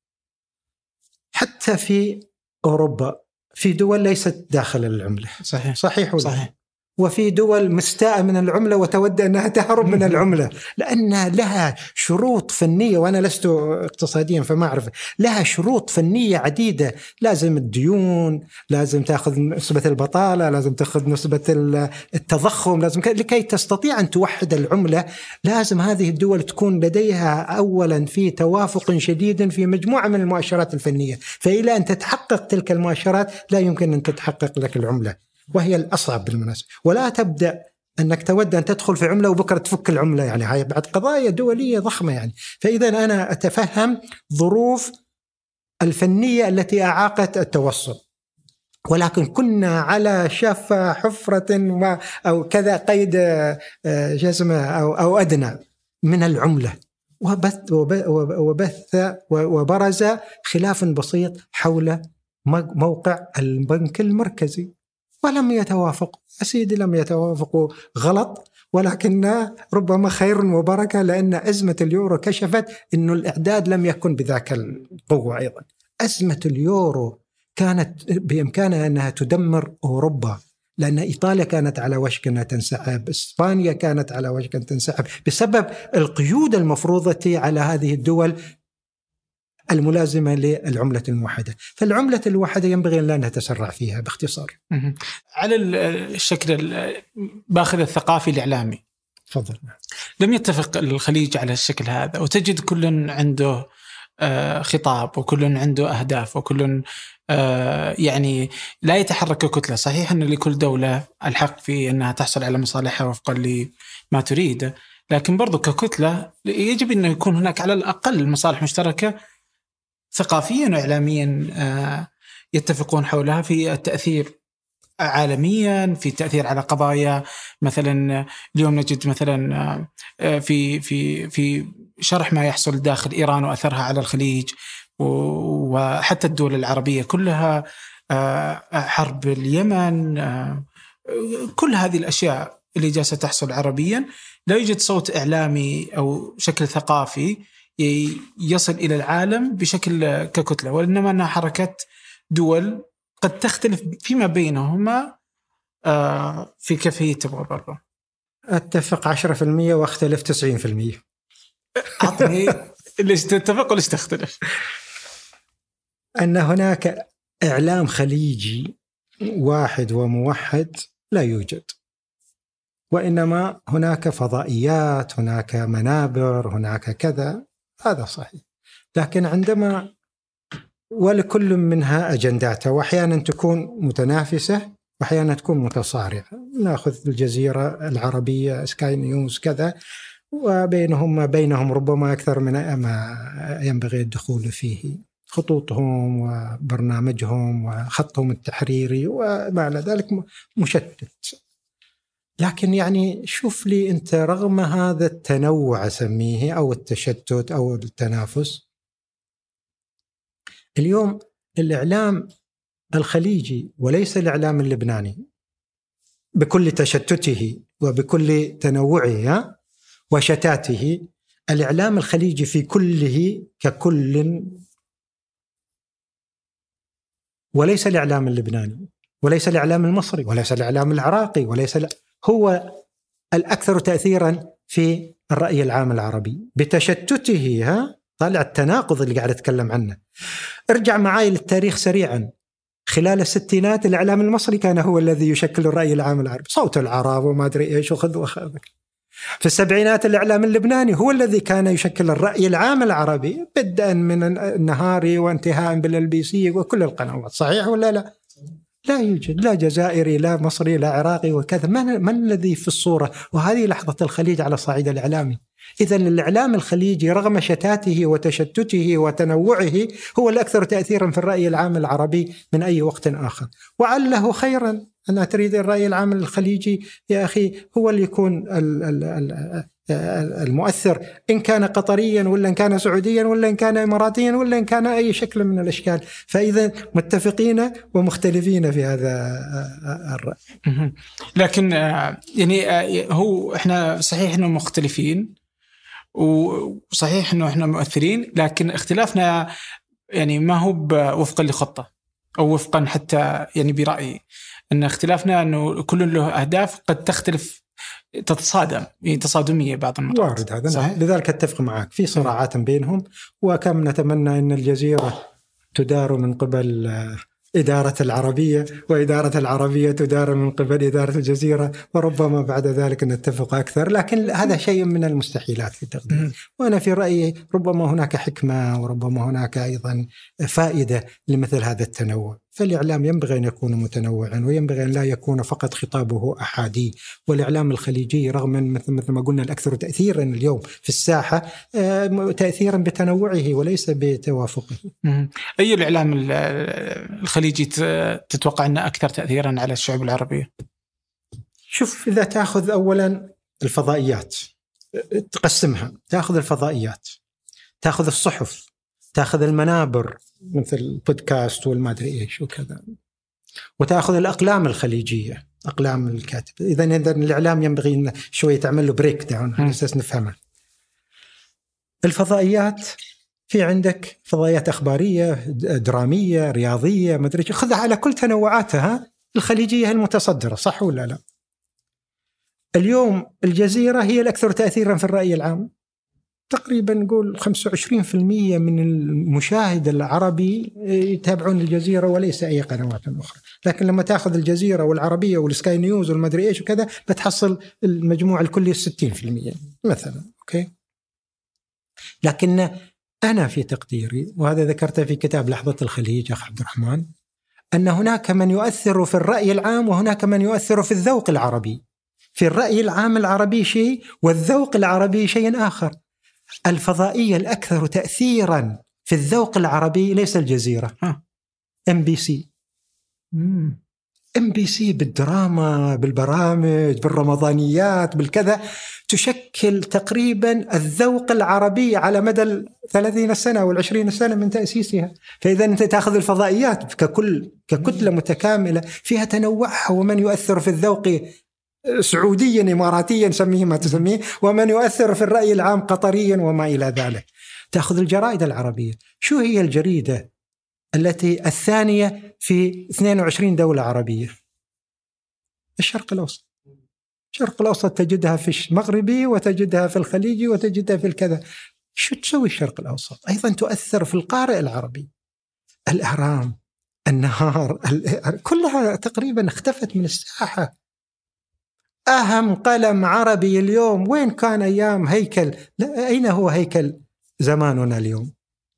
حتى في أوروبا في دول ليست داخل العملة. صحيح صحيح ولا؟ صحيح. وفي دول مستاءة من العملة وتود أنها تهرب من العملة لأن لها شروط فنية، وأنا لست اقتصاديا فما أعرف. لها شروط فنية عديدة، لازم الديون، لازم تأخذ نسبة البطالة، لازم تأخذ نسبة التضخم، لازم لكي تستطيع أن توحد العملة لازم هذه الدول تكون لديها أولا في توافق شديد في مجموعة من المؤشرات الفنية. فإلى أن تتحقق تلك المؤشرات لا يمكن أن تتحقق لك العملة، وهي الأصعب بالمناسبة. ولا تبدأ أنك تود أن تدخل في عملة وبكرة تفك العملة، يعني هاي بعد قضايا دولية ضخمة يعني. فإذا أنا أتفهم ظروف الفنية التي أعاقت التوسط، ولكن كنا على شفا حفرة ما أو كذا قيد جزمة أو أو أدنى من العملة، وبث وبث وبرز خلاف بسيط حول موقع البنك المركزي ولم يتوافق. أسيدي لم يتوافقوا غلط، ولكن ربما خير وبركة، لأن أزمة اليورو كشفت أنه الإعداد لم يكن بذاك القوة. أيضا أزمة اليورو كانت بإمكانها أنها تدمر أوروبا، لأن إيطاليا كانت على وشك أنها تنسحب، إسبانيا كانت على وشك أن تنسحب بسبب القيود المفروضة على هذه الدول الملازمة للعملة الموحدة. فالعملة الموحدة ينبغي أن لا نتسرع فيها. باختصار على الشكل باخذ الثقافي الإعلامي، تفضل. لم يتفق الخليج على الشكل هذا، وتجد كل عنده خطاب وكل عنده أهداف وكل يعني لا يتحرك ككتلة. صحيح أن لكل دولة الحق في أنها تحصل على مصالحها وفقا لما تريد، لكن برضو ككتلة يجب أن يكون هناك على الأقل مصالح مشتركة ثقافيا وإعلاميا يتفقون حولها في التأثير عالميا، في التأثير على قضايا. مثلا اليوم نجد مثلا في في في شرح ما يحصل داخل إيران وأثرها على الخليج وحتى الدول العربية كلها، حرب اليمن، كل هذه الأشياء اللي جالسة تحصل عربيا، لا يوجد صوت إعلامي أو شكل ثقافي يصل إلى العالم بشكل ككتلة، وإنما أنها حركة دول قد تختلف فيما بينهما في كيفية تبغى. أتفق عشرة في المية واختلف تسعين في المية. أعطني ليش تتفق وليش تختلف؟ أن هناك إعلام خليجي واحد وموحد لا يوجد، وإنما هناك فضائيات، هناك منابر، هناك كذا، هذا صحيح. لكن عندما ولكل منها أجنداتها، وأحيانا تكون متنافسة وأحيانا تكون متصارعة. نأخذ الجزيرة العربية، سكاي نيوز كذا، وبينهم ما بينهم ربما أكثر من ما ينبغي الدخول فيه، خطوطهم وبرنامجهم وخطهم التحريري وما إلى ذلك مشتت. لكن يعني شوف لي أنت، رغم هذا التنوع أسميه أو التشتت أو التنافس، اليوم الإعلام الخليجي وليس الإعلام اللبناني بكل تشتته وبكل تنوعه وشتاته، الإعلام الخليجي في كله ككل، وليس الإعلام اللبناني وليس الإعلام المصري وليس الإعلام العراقي وليس ال... هو الأكثر تأثيرا في الرأي العام العربي بتشتته. ها طالع التناقض اللي قاعد أتكلم عنه. ارجع معي للتاريخ سريعا. خلال الستينات الإعلام المصري كان هو الذي يشكل الرأي العام العربي، صوت العرب وما أدري إيش وخذ وخذ. في السبعينات الإعلام اللبناني هو الذي كان يشكل الرأي العام العربي، بدءا من النهاري وانتهاء بالال بي سي وكل القنوات. صحيح ولا لا؟ لا يوجد لا جزائري لا مصري لا عراقي وكذا. من, من الذي في الصورة؟ وهذه لحظة الخليج على الصعيد الإعلامي. إذن الإعلام الخليجي رغم شتاته وتشتته وتنوعه هو الأكثر تأثيرا في الرأي العام العربي من أي وقت آخر. وعله خيرا أنا تريد الرأي العام الخليجي يا أخي هو اللي يكون المؤثر، إن كان قطريا ولا إن كان سعوديا ولا إن كان إماراتيا ولا إن كان أي شكل من الأشكال. فإذا متفقين ومختلفين في هذا الرأي. لكن يعني هو إحنا صحيح إنه مختلفين وصحيح إنه إحنا مؤثرين، لكن اختلافنا يعني ما هو وفقا لخطة أو وفقا حتى يعني برأيي أن اختلافنا أنه كل له أهداف قد تختلف تتصادم تصادمية بعض المرات. وارد هذا صحيح. لذلك أتفق معك في صراعات بينهم، وكم نتمنى أن الجزيرة تدار من قبل إدارة العربية وإدارة العربية تدار من قبل إدارة الجزيرة، وربما بعد ذلك نتفق أكثر، لكن هذا شيء من المستحيلات في التقدير. وأنا في رأيي ربما هناك حكمة وربما هناك أيضا فائدة لمثل هذا التنوع. فالإعلام ينبغي أن يكون متنوعا وينبغي أن لا يكون فقط خطابه أحادي. والإعلام الخليجي رغم من مثل, مثل ما قلنا الأكثر تأثيرا اليوم في الساحة تأثيرا بتنوعه وليس بتوافقه. أي الإعلام الخليجي تتوقع أنه أكثر تأثيرا على الشعوب العربية؟ شوف، إذا تأخذ أولا الفضائيات تقسمها، تأخذ الفضائيات، تأخذ الصحف، تأخذ المنابر مثل البودكاست والمادري إيش وكذا، وتأخذ الأقلام الخليجية أقلام الكاتب. إذا إذا الإعلام ينبغي أن شوية تعمل له بريك داون على أساس نفهمه. الفضائيات في عندك فضائيات أخبارية، درامية، رياضية، ما أدري، خذها على كل تنوعاتها. الخليجية المتصدرة، صح ولا لا؟ اليوم الجزيرة هي الأكثر تأثيرا في الرأي العام، تقريبا نقول خمسة وعشرين بالمئة من المشاهد العربي يتابعون الجزيرة وليس أي قنوات أخرى. لكن لما تأخذ الجزيرة والعربية والسكاي نيوز والمدري إيش وكذا بتحصل المجموع الكلي ستين بالمئة مثلا. أوكي. لكن أنا في تقديري، وهذا ذكرته في كتاب لحظة الخليج أخ عبد الرحمن، أن هناك من يؤثر في الرأي العام وهناك من يؤثر في الذوق العربي. في الرأي العام العربي شيء والذوق العربي شيء آخر. الفضائية الأكثر تأثيرا في الذوق العربي ليس الجزيرة، إم بي سي. إم بي سي بالدراما، بالبرامج، بالرمضانيات، بالكذا، تشكل تقريبا الذوق العربي على مدى الثلاثين سنة والعشرين سنة من تأسيسها. فإذا أنت تأخذ الفضائيات ككل ككتلة متكاملة فيها تنوعها، ومن يؤثر في الذوق سعوديا إماراتيا سميه ما تسميه، ومن يؤثر في الرأي العام قطريا وما إلى ذلك. تأخذ الجرائد العربية، شو هي الجريدة التي الثانية في اثنين وعشرين دولة عربية؟ الشرق الأوسط. الشرق الأوسط تجدها في المغربي وتجدها في الخليجي وتجدها في الكذا. شو تسوي الشرق الأوسط؟ أيضا تؤثر في القارئ العربي. الأهرام، النهار، كلها تقريبا اختفت من الساحة. أهم قلم عربي اليوم وين كان أيام هيكل؟ لا، أين هو هيكل زماننا اليوم؟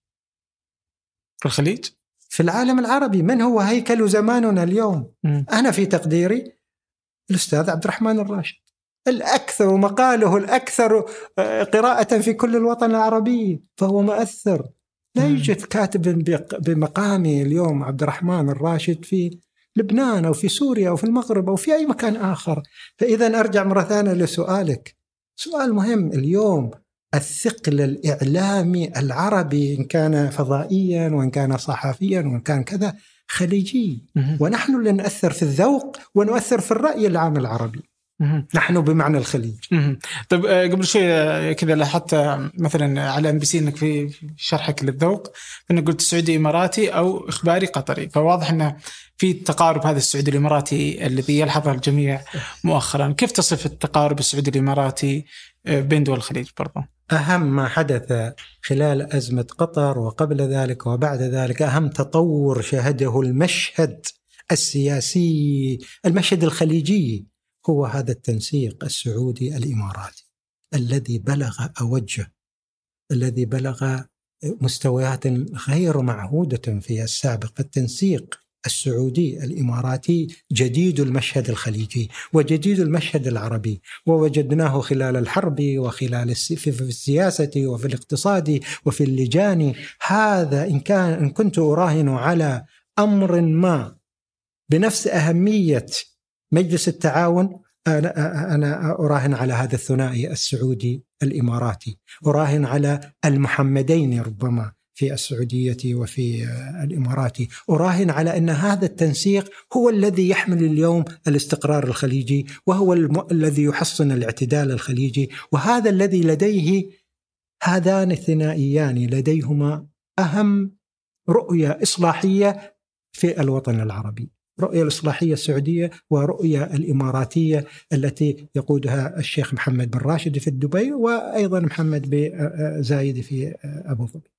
في الخليج؟ في العالم العربي من هو هيكل زماننا اليوم؟ م. أنا في تقديري الأستاذ عبد الرحمن الراشد، الأكثر مقاله الأكثر قراءة في كل الوطن العربي، فهو مؤثر. لا يوجد كاتب بمقامي اليوم عبد الرحمن الراشد في لبنان أو في سوريا أو في المغرب أو في أي مكان آخر. فإذا أرجع مرة ثانية لسؤالك، سؤال مهم اليوم، الثقل الإعلامي العربي إن كان فضائيا وإن كان صحفيا وإن كان كذا خليجي، ونحن اللي نؤثر في الذوق ونؤثر في الرأي العام العربي. نحن بمعنى الخليج. طيب قبل شوي كذا لاحظت مثلا على ام بي سي انك في شرحك للذوق انك قلت سعودي اماراتي او اخباري قطري، فواضح انه في التقارب هذا السعودي الاماراتي الذي يلحظه الجميع مؤخرا. كيف تصف التقارب السعودي الاماراتي بين دول الخليج برضه؟ أهم ما حدث خلال أزمة قطر وقبل ذلك وبعد ذلك، أهم تطور شهده المشهد السياسي، المشهد الخليجي، هو هذا التنسيق السعودي الإماراتي الذي بلغ أوجه، الذي بلغ مستويات غير معهودة في السابق. فالتنسيق السعودي الإماراتي جديد المشهد الخليجي وجديد المشهد العربي، ووجدناه خلال الحرب وخلال في السياسة وفي الاقتصاد وفي اللجان. هذا إن كان إن كنت أراهن على أمر ما بنفس أهمية مجلس التعاون، أنا أنا أراهن على هذا الثنائي السعودي الإماراتي، أراهن على المحمدين ربما في السعودية وفي الإماراتي، أراهن على أن هذا التنسيق هو الذي يحمل اليوم الاستقرار الخليجي، وهو الم... الذي يحصن الاعتدال الخليجي، وهذا الذي لديه هذان الثنائيان لديهما أهم رؤية إصلاحية في الوطن العربي، رؤية الإصلاحية السعودية ورؤية الإماراتية التي يقودها الشيخ محمد بن راشد في دبي، وأيضا محمد بن زايد في أبو ظبي.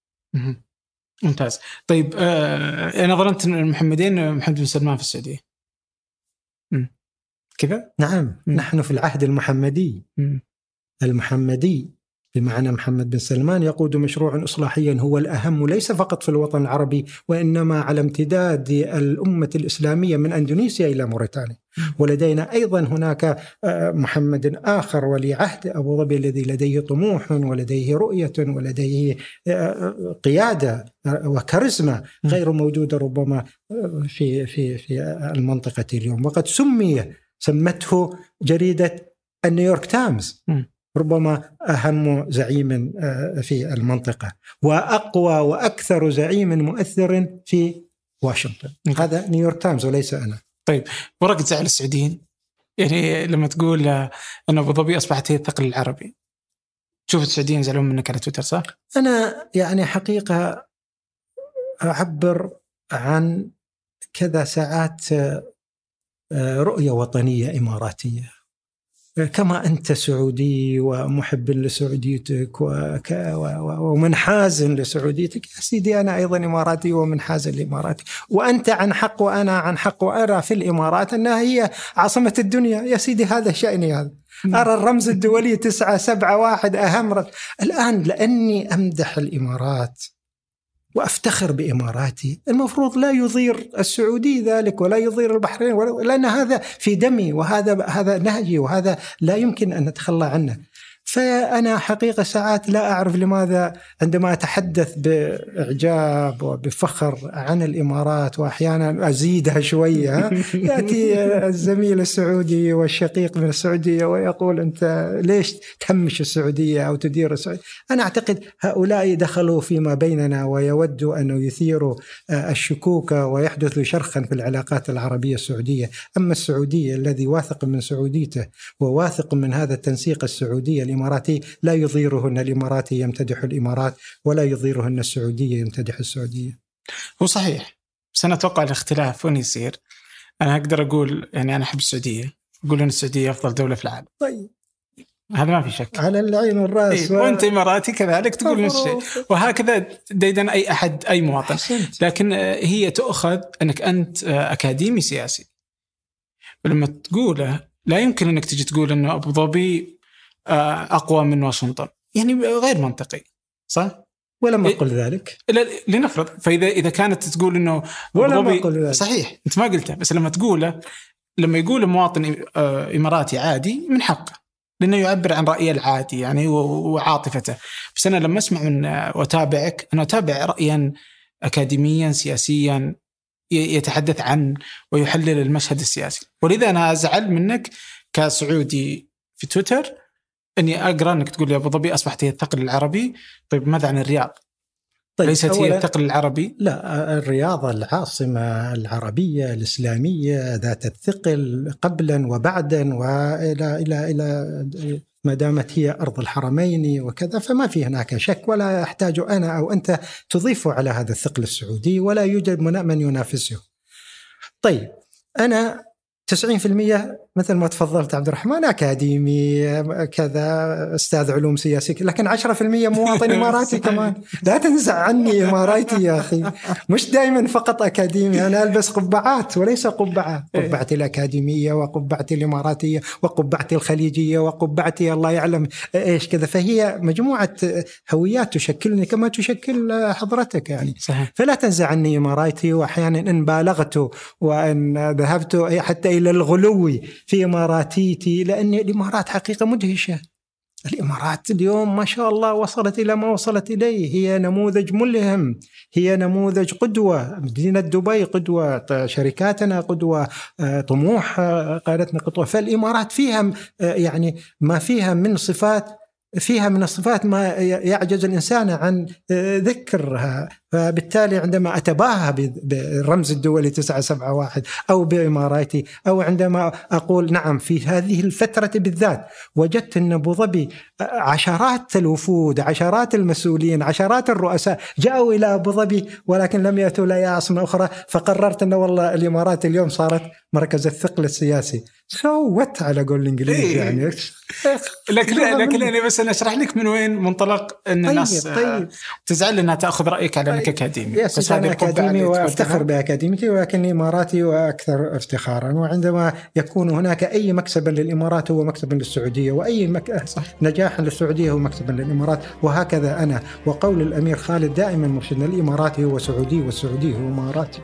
ممتاز. طيب آه، أنا ظننت أن المحمدين محمد بن سلمان في السعودية كذا؟ نعم. م. نحن في العهد المحمدي. م. المحمدي بمعنى محمد بن سلمان يقود مشروع إصلاحيا هو الأهم ليس فقط في الوطن العربي، وإنما على امتداد الأمة الإسلامية من أندونيسيا إلى موريتانيا. ولدينا أيضا هناك محمد آخر ولي عهد أبو ظبي الذي لديه طموح ولديه رؤية ولديه قيادة وكاريزما غير موجودة ربما في في في المنطقة اليوم. وقد سمي سمته جريدة النيويورك تايمز ربما أهم زعيم في المنطقة وأقوى وأكثر زعيم مؤثر في واشنطن. هذا نيويورك تايمز وليس أنا. طيب ورقة زعل السعوديين يعني لما تقول أن أبو ظبي أصبحت هي الثقل العربي، شوف السعوديين يزعلون منك على تويتر صح؟ أنا يعني حقيقة أعبر عن كذا ساعات رؤية وطنية إماراتية، كما أنت سعودي ومحب لسعوديتك ومنحاز لسعوديتك، يا سيدي أنا أيضا إماراتي ومنحاز لإماراتي، وأنت عن حق وأنا عن حق، وأرى في الإمارات أنها هي عاصمة الدنيا. يا سيدي هذا شأني، هذا أرى الرمز الدولي تسعة سبعة واحد أهم رمز. الآن لأني أمدح الإمارات وأفتخر بإماراتي، المفروض لا يضير السعودي ذلك ولا يضير البحرين، لأن هذا في دمي وهذا هذا نهجي وهذا لا يمكن أن نتخلى عنه. فأنا حقيقة ساعات لا أعرف لماذا عندما أتحدث بإعجاب وبفخر عن الإمارات وأحيانا أزيدها شوية يأتي الزميل السعودي والشقيق من السعودية ويقول أنت ليش تهمش السعودية أو تدير السعودية. أنا أعتقد هؤلاء دخلوا فيما بيننا ويودوا أن يثيروا الشكوك ويحدث شرخا في العلاقات العربية السعودية. أما السعودية الذي واثق من سعوديته وواثق من هذا التنسيق السعودي الإماراتي لا يضيرهن الإماراتي يمتدح الإمارات ولا يضيرهن السعودية يمتدح السعودية. هو صحيح، بس أنا أتوقع الاختلاف وين يصير. أنا أقدر أقول يعني أنا أحب السعودية، أقول أن السعودية أفضل دولة في العالم، طيب هذا ما في شك، على العين والرأس. إيه. و... وأنت إماراتي كذلك تقول نفس الشيء، وهكذا ديدن أي أحد أي مواطن. حسنت. لكن هي تأخذ أنك أنت أكاديمي سياسي، ولما تقوله لا يمكن أنك تجي تقول أنه أبو ظبي أقوى من واشنطن، يعني غير منطقي صح؟ ولا ما أقول ذلك، لنفرض. فإذا إذا كانت تقول إنه ولا ما أقول ذلك صحيح، أنت ما قلته، بس لما تقوله، لما يقول مواطن إماراتي عادي من حقه لأنه يعبر عن رأيه العادي يعني وعاطفته. بس أنا لما أسمع من وأتابعك، أنا أتابع رأيا أكاديميا سياسيا يتحدث عن ويحلل المشهد السياسي، ولذا أنا أزعل منك كسعودي في تويتر أني أقرأ أنك تقول يا أبو ظبي أصبحت هي الثقل العربي. طيب ماذا عن الرياض؟ طيب ليست هي الثقل العربي؟ لا، الرياض العاصمة العربية الإسلامية ذات الثقل قبلا وبعدا وإلى إلى إلى ما دامت هي أرض الحرمين وكذا، فما في هناك شك ولا أحتاج أنا أو أنت تضيف على هذا الثقل السعودي، ولا يوجد من ينافسه. طيب أنا تسعين بالمئة مثل ما تفضلت عبد الرحمن أكاديمي كذا أستاذ علوم سياسية، لكن عشرة بالمئة مواطن إماراتي كمان. لا تنزع عني إماراتي يا أخي، مش دائما فقط أكاديمي، أنا ألبس قبعات وليس قبعة، قبعتي الأكاديمية وقبعتي الإماراتية وقبعتي الخليجية وقبعتي الله يعلم إيش كذا. فهي مجموعة هويات تشكلني كما تشكل حضرتك يعني. صحيح. فلا تنزع عني إماراتي، وأحيانا إن بالغت وأن ذهبت حتى إلى الغلو في إماراتيتي، لأن الإمارات حقيقة مدهشة. الإمارات اليوم ما شاء الله وصلت إلى ما وصلت إليه، هي نموذج ملهم، هي نموذج قدوة. مدينة دبي قدوة، شركاتنا قدوة، طموح قادتنا قدوة. فالإمارات فيها يعني ما فيها من صفات، فيها من الصفات ما يعجز الإنسان عن ذكرها. فبالتالي عندما أتباهى بالرمز الدولي تسعة سبعة واحد أو بإماراتي، أو عندما أقول نعم في هذه الفترة بالذات وجدت أن أبو ظبي عشرات الوفود، عشرات المسؤولين، عشرات الرؤساء جاءوا إلى أبو ظبي ولكن لم يأتوا إلى عاصمة أخرى، فقررت أن والله الإمارات اليوم صارت مركز الثقل السياسي. سوت على قول الإنجليزي إيه. يعني لكن لكن أنا بس أنا أشرح لك من وين منطلق أن طيب الناس طيب. تزعل أنها تأخذ رأيك على أنك أكاديمي. بس أنا أكاديمي وأفتخر بأكاديميتي، ولكني إماراتي وأكثر افتخارا. وعندما يكون هناك أي مكسب للإمارات هو مكسب للسعودية، وأي مك... نجاح للسعودية هو مكسب للإمارات، وهكذا أنا. وقول الأمير خالد دائما مرشدنا، الإماراتي هو سعودي والسعودي هو إماراتي.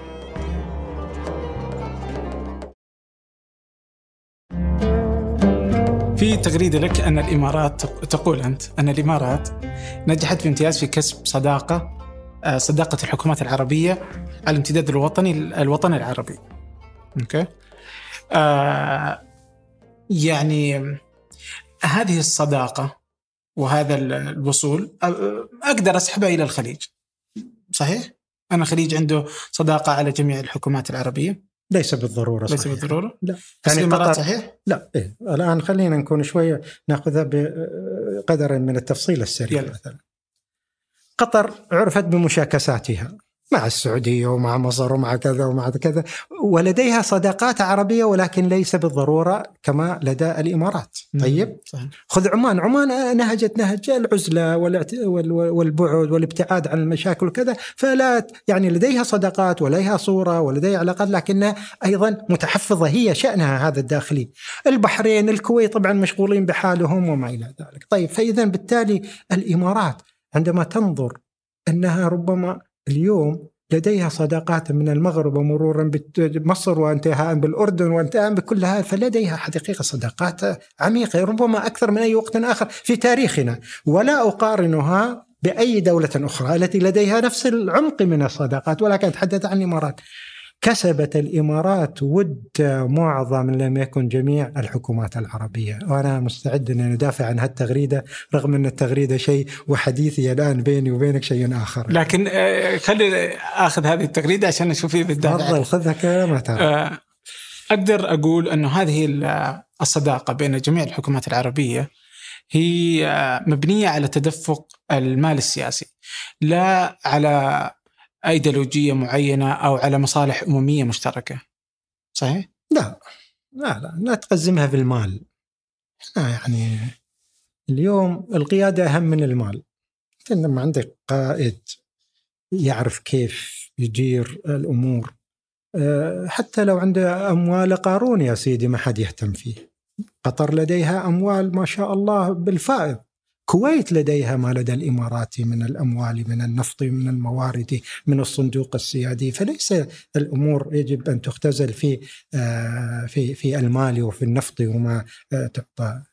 في تغريدة لك أن الإمارات، تقول أنت أن الإمارات نجحت بامتياز في كسب صداقة صداقة الحكومات العربية على الامتداد الوطني الوطني العربي. أوكي. آه يعني هذه الصداقة وهذا الوصول أقدر أسحبها إلى الخليج، صحيح؟ أن الخليج عنده صداقة على جميع الحكومات العربية. ليس بالضرورة ليس صحيح. بالضرورة؟ لا. يعني قطر صحيح؟ لا. إيه؟ الآن خلينا نكون شوية نأخذها بقدر من التفصيل السريع. مثلا قطر عرفت بمشاكساتها مع السعودية ومع مصر ومع كذا ومع كذا، ولديها صداقات عربية ولكن ليس بالضرورة كما لدى الإمارات. طيب صحيح. خذ عمان، عمان نهجت نهج العزلة والبعد والابتعاد عن المشاكل وكذا، فلا يعني لديها صداقات ولديها صورة ولديها علاقات، لكنها أيضا متحفظة، هي شأنها هذا الداخلي. البحرين الكويت طبعا مشغولين بحالهم وما إلى ذلك. طيب فإذا بالتالي الإمارات عندما تنظر أنها ربما اليوم لديها صداقات من المغرب ومرورا بمصر وانتهاء بالأردن وانتهاء بكل هذا، فلديها حقيقة صداقات عميقة ربما أكثر من أي وقت آخر في تاريخنا، ولا أقارنها بأي دولة أخرى التي لديها نفس العمق من الصداقات. ولكن أتحدث عن الإمارات، كسبت الإمارات ود معظم لم يكن جميع الحكومات العربية، وأنا مستعد أن ندافع عن هالتغريدة رغم أن التغريدة شيء وحديثي الآن بيني وبينك شيء آخر. لكن خلي أخذ هذه التغريدة عشان نشوف فيه بالدافع. أفضل خذها كما ترى. أقدر أقول أنه هذه الصداقة بين جميع الحكومات العربية هي مبنية على تدفق المال السياسي، لا على أيديولوجية معينة أو على مصالح أممية مشتركة. صحيح؟ لا لا لا, لا تقزمها في المال. يعني اليوم القيادة أهم من المال. لما عندك قائد يعرف كيف يدير الأمور، حتى لو عنده أموال قارون يا سيدي ما حد يهتم فيه. قطر لديها أموال ما شاء الله بالفائض، كويت لديها ما لدى الإمارات من الأموال من النفط من الموارد من الصندوق السيادي، فليس الأمور يجب أن تختزل في في في المال وفي النفط وما تعطى.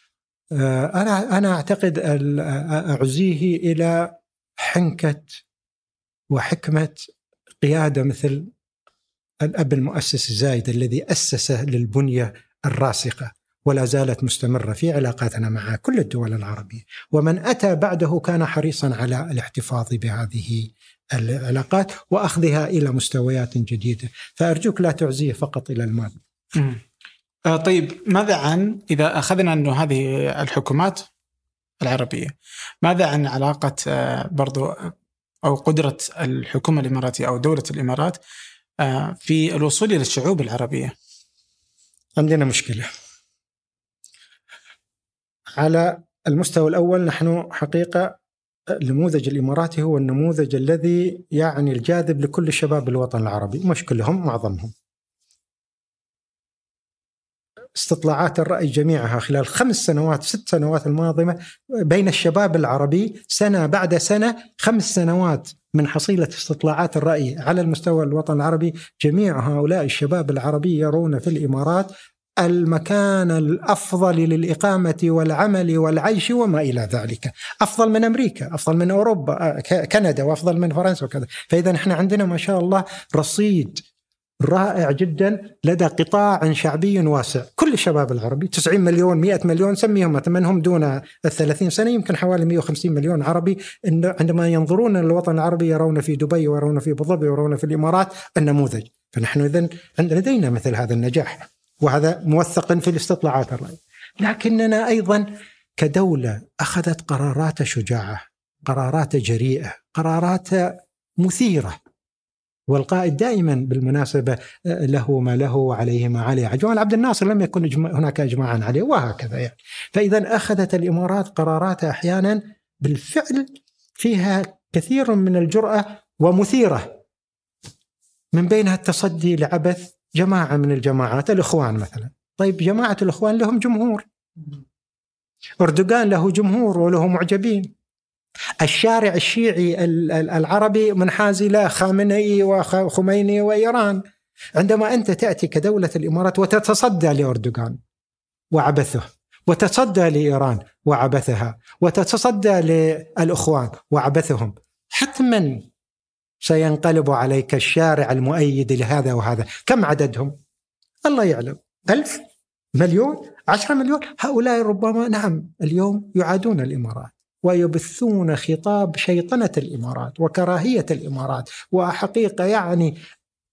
أنا أنا أعتقد أعزيه إلى حنكة وحكمة قيادة مثل الأب المؤسس زايد الذي أسس للبنية الراسخة ولا زالت مستمرة في علاقاتنا مع كل الدول العربية، ومن أتى بعده كان حريصا على الاحتفاظ بهذه العلاقات وأخذها إلى مستويات جديدة. فأرجوك لا تعزيه فقط إلى المال. آه طيب ماذا عن إذا أخذنا أنه هذه الحكومات العربية، ماذا عن علاقة آه برضو أو قدرة الحكومة الإماراتية أو دولة الإمارات آه في الوصول إلى الشعوب العربية؟ عندنا مشكلة. على المستوى الأول نحن حقيقة النموذج الإماراتي هو النموذج الذي يعني الجاذب لكل شباب الوطن العربي، مش كلهم معظمهم. استطلاعات الرأي جميعها خلال خمس سنوات ست سنوات الماضية بين الشباب العربي سنة بعد سنة، خمس سنوات من حصيلة استطلاعات الرأي على المستوى الوطن العربي، جميع هؤلاء الشباب العربي يرون في الإمارات المكان الأفضل للإقامة والعمل والعيش وما إلى ذلك، أفضل من أمريكا، أفضل من أوروبا، كندا، وأفضل من فرنسا وكذا. فإذا نحن عندنا ما شاء الله رصيد رائع جدا لدى قطاع شعبي واسع. كل الشباب العربي تسعين مليون مئة مليون سميهم، منهم دون الثلاثين سنة يمكن حوالي مئة وخمسين مليون عربي، إن عندما ينظرون للوطن العربي يرون في دبي ويرون في أبو ظبي ويرون في الإمارات النموذج. فنحن إذن لدينا مثل هذا النجاح، وهذا موثق في الاستطلاعات الرأي. لكننا أيضا كدولة أخذت قرارات شجاعة، قرارات جريئة، قرارات مثيرة. والقائد دائما بالمناسبة له ما له وعليه ما عليه. جمال عبد الناصر لم يكن هناك إجماعا عليه وهكذا يعني. فإذا أخذت الإمارات قرارات أحيانا بالفعل فيها كثير من الجرأة ومثيرة، من بينها التصدي لعبث جماعة من الجماعات، الإخوان مثلا. طيب جماعة الإخوان لهم جمهور، أردوغان له جمهور وله معجبين، الشارع الشيعي العربي منحاز إلى خامنئي وخميني وإيران. عندما أنت تأتي كدولة الإمارات وتتصدى لأردوغان وعبثه، وتتصدى لإيران وعبثها، وتتصدى للإخوان وعبثهم، حتما سينقلب عليك الشارع المؤيد لهذا وهذا. كم عددهم؟ الله يعلم، ألف، مليون، عشرة مليون. هؤلاء ربما نعم اليوم يعادون الإمارات ويبثون خطاب شيطنة الإمارات وكراهية الإمارات، وحقيقة يعني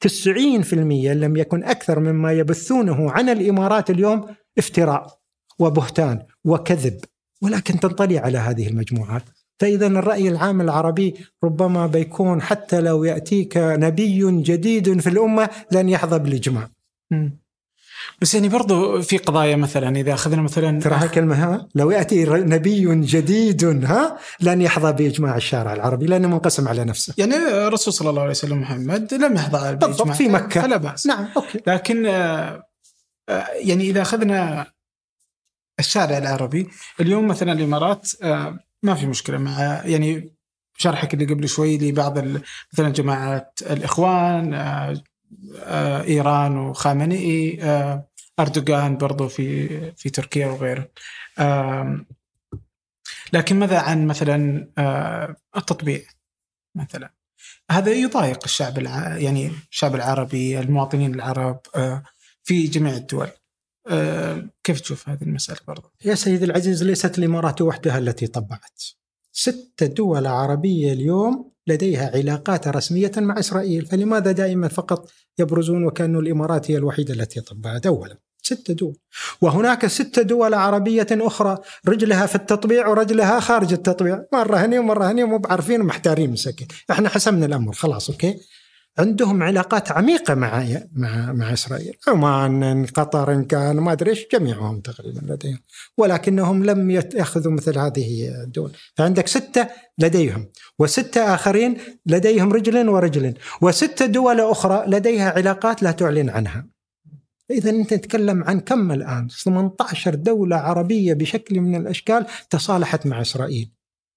تسعين بالمئة لم يكن أكثر مما يبثونه عن الإمارات اليوم افتراء وبهتان وكذب، ولكن تنطلي على هذه المجموعات. فإذا الرأي العام العربي ربما بيكون حتى لو يأتيك نبي جديد في الأمة لن يحظى بالإجماع. بس يعني برضو في قضايا مثلا إذا أخذنا مثلا ترى هاي كلمة ها لو يأتي نبي جديد ها لن يحظى بإجماع الشارع العربي لأنه منقسم عليه نفسه. يعني الرسول صلى الله عليه وسلم محمد لم يحظى بإجماع في مكة فلا بأس. نعم أوكي. لكن يعني إذا أخذنا الشارع العربي اليوم مثلا الإمارات ما في مشكلة مع يعني شرحك اللي قبل شوي لبعض مثلا جماعات الإخوان، إيران وخامنئي، أردوغان برضو في في تركيا وغيره. لكن ماذا عن مثلا التطبيع مثلا؟ هذا يضايق الشعب الع... يعني الشعب العربي، المواطنين العرب في جميع الدول. كيف تشوف هذه المسألة برضو؟ يا سيدي العزيز، ليست الإمارات وحدها التي طبعت. ست دول عربية اليوم لديها علاقات رسمية مع إسرائيل، فلماذا دائما فقط يبرزون وكأن الإمارات هي الوحيدة التي طبعت؟ أولا ست دول، وهناك ست دول عربية أخرى رجلها في التطبيع ورجلها خارج التطبيع، مرة هني ومرة هني ومو بعرفين ومحتارين مسكين. احنا حسمنا الأمر خلاص أوكي. عندهم علاقات عميقة مع مع مع إسرائيل، عمان، قطر، كان ما أدري إيش، جميعهم تقريبا لديهم، ولكنهم لم يأخذوا مثل هذه الدول. فعندك ستة لديهم، وستة آخرين لديهم رجل ورجل، وستة دول أخرى لديها علاقات لا تعلن عنها. إذا أنت تتكلم عن كم الآن؟ ثمانية عشر دولة عربية بشكل من الأشكال تصالحت مع إسرائيل.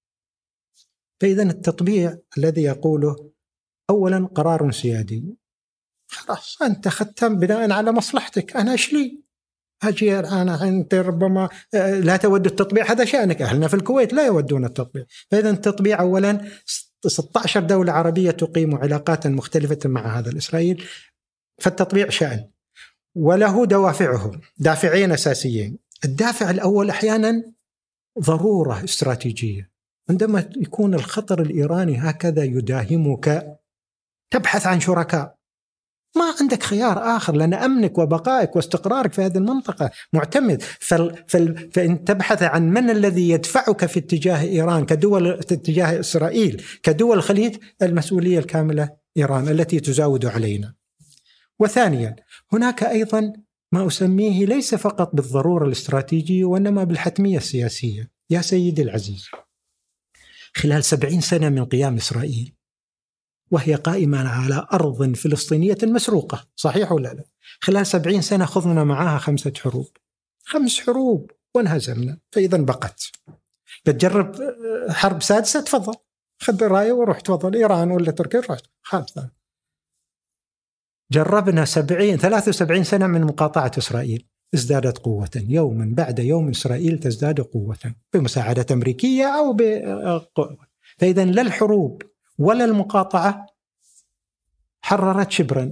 فإذا التطبيع الذي يقوله أولا قرار سيادي، خلاص أنت ختم بناء على مصلحتك، أنا إيش لي أجي أنا أنت ربما لا تود التطبيع، هذا شأنك. أهلنا في الكويت لا يودون التطبيع. فإذا التطبيع أولا ستة عشر دولة عربية تقيم علاقات مختلفة مع هذا الإسرائيل، فالتطبيع شأن وله دوافعه، دافعين أساسيين. الدافع الأول أحيانا ضرورة استراتيجية، عندما يكون الخطر الإيراني هكذا يداهمك تبحث عن شركاء، ما عندك خيار آخر، لأن أمنك وبقائك واستقرارك في هذه المنطقة معتمد. فال فال فإن تبحث عن من الذي يدفعك في اتجاه إيران كدول، اتجاه إسرائيل كدول الخليج، المسؤولية الكاملة إيران التي تزاود علينا. وثانيا هناك أيضا ما أسميه ليس فقط بالضرورة الاستراتيجية وإنما بالحتمية السياسية. يا سيدي العزيز، خلال سبعين سنة من قيام إسرائيل وهي قائمة على أرض فلسطينية مسروقة، صحيح ولا لا؟ خلال سبعين سنة خضنا معها خمسة حروب، خمس حروب وانهزمنا. فإذا بقت بتجرب حرب سادسة، تفضل خذ راية وروح، تفضل إيران ولا تركيا، روح خامسة. جربنا سبعين ثلاثة وسبعين سنة من مقاطعة إسرائيل، ازدادت قوة يوما بعد يوم. إسرائيل تزداد قوة بمساعدة أمريكية أو بقوة. فإذا لا الحروب ولا المقاطعة حررت شبرا.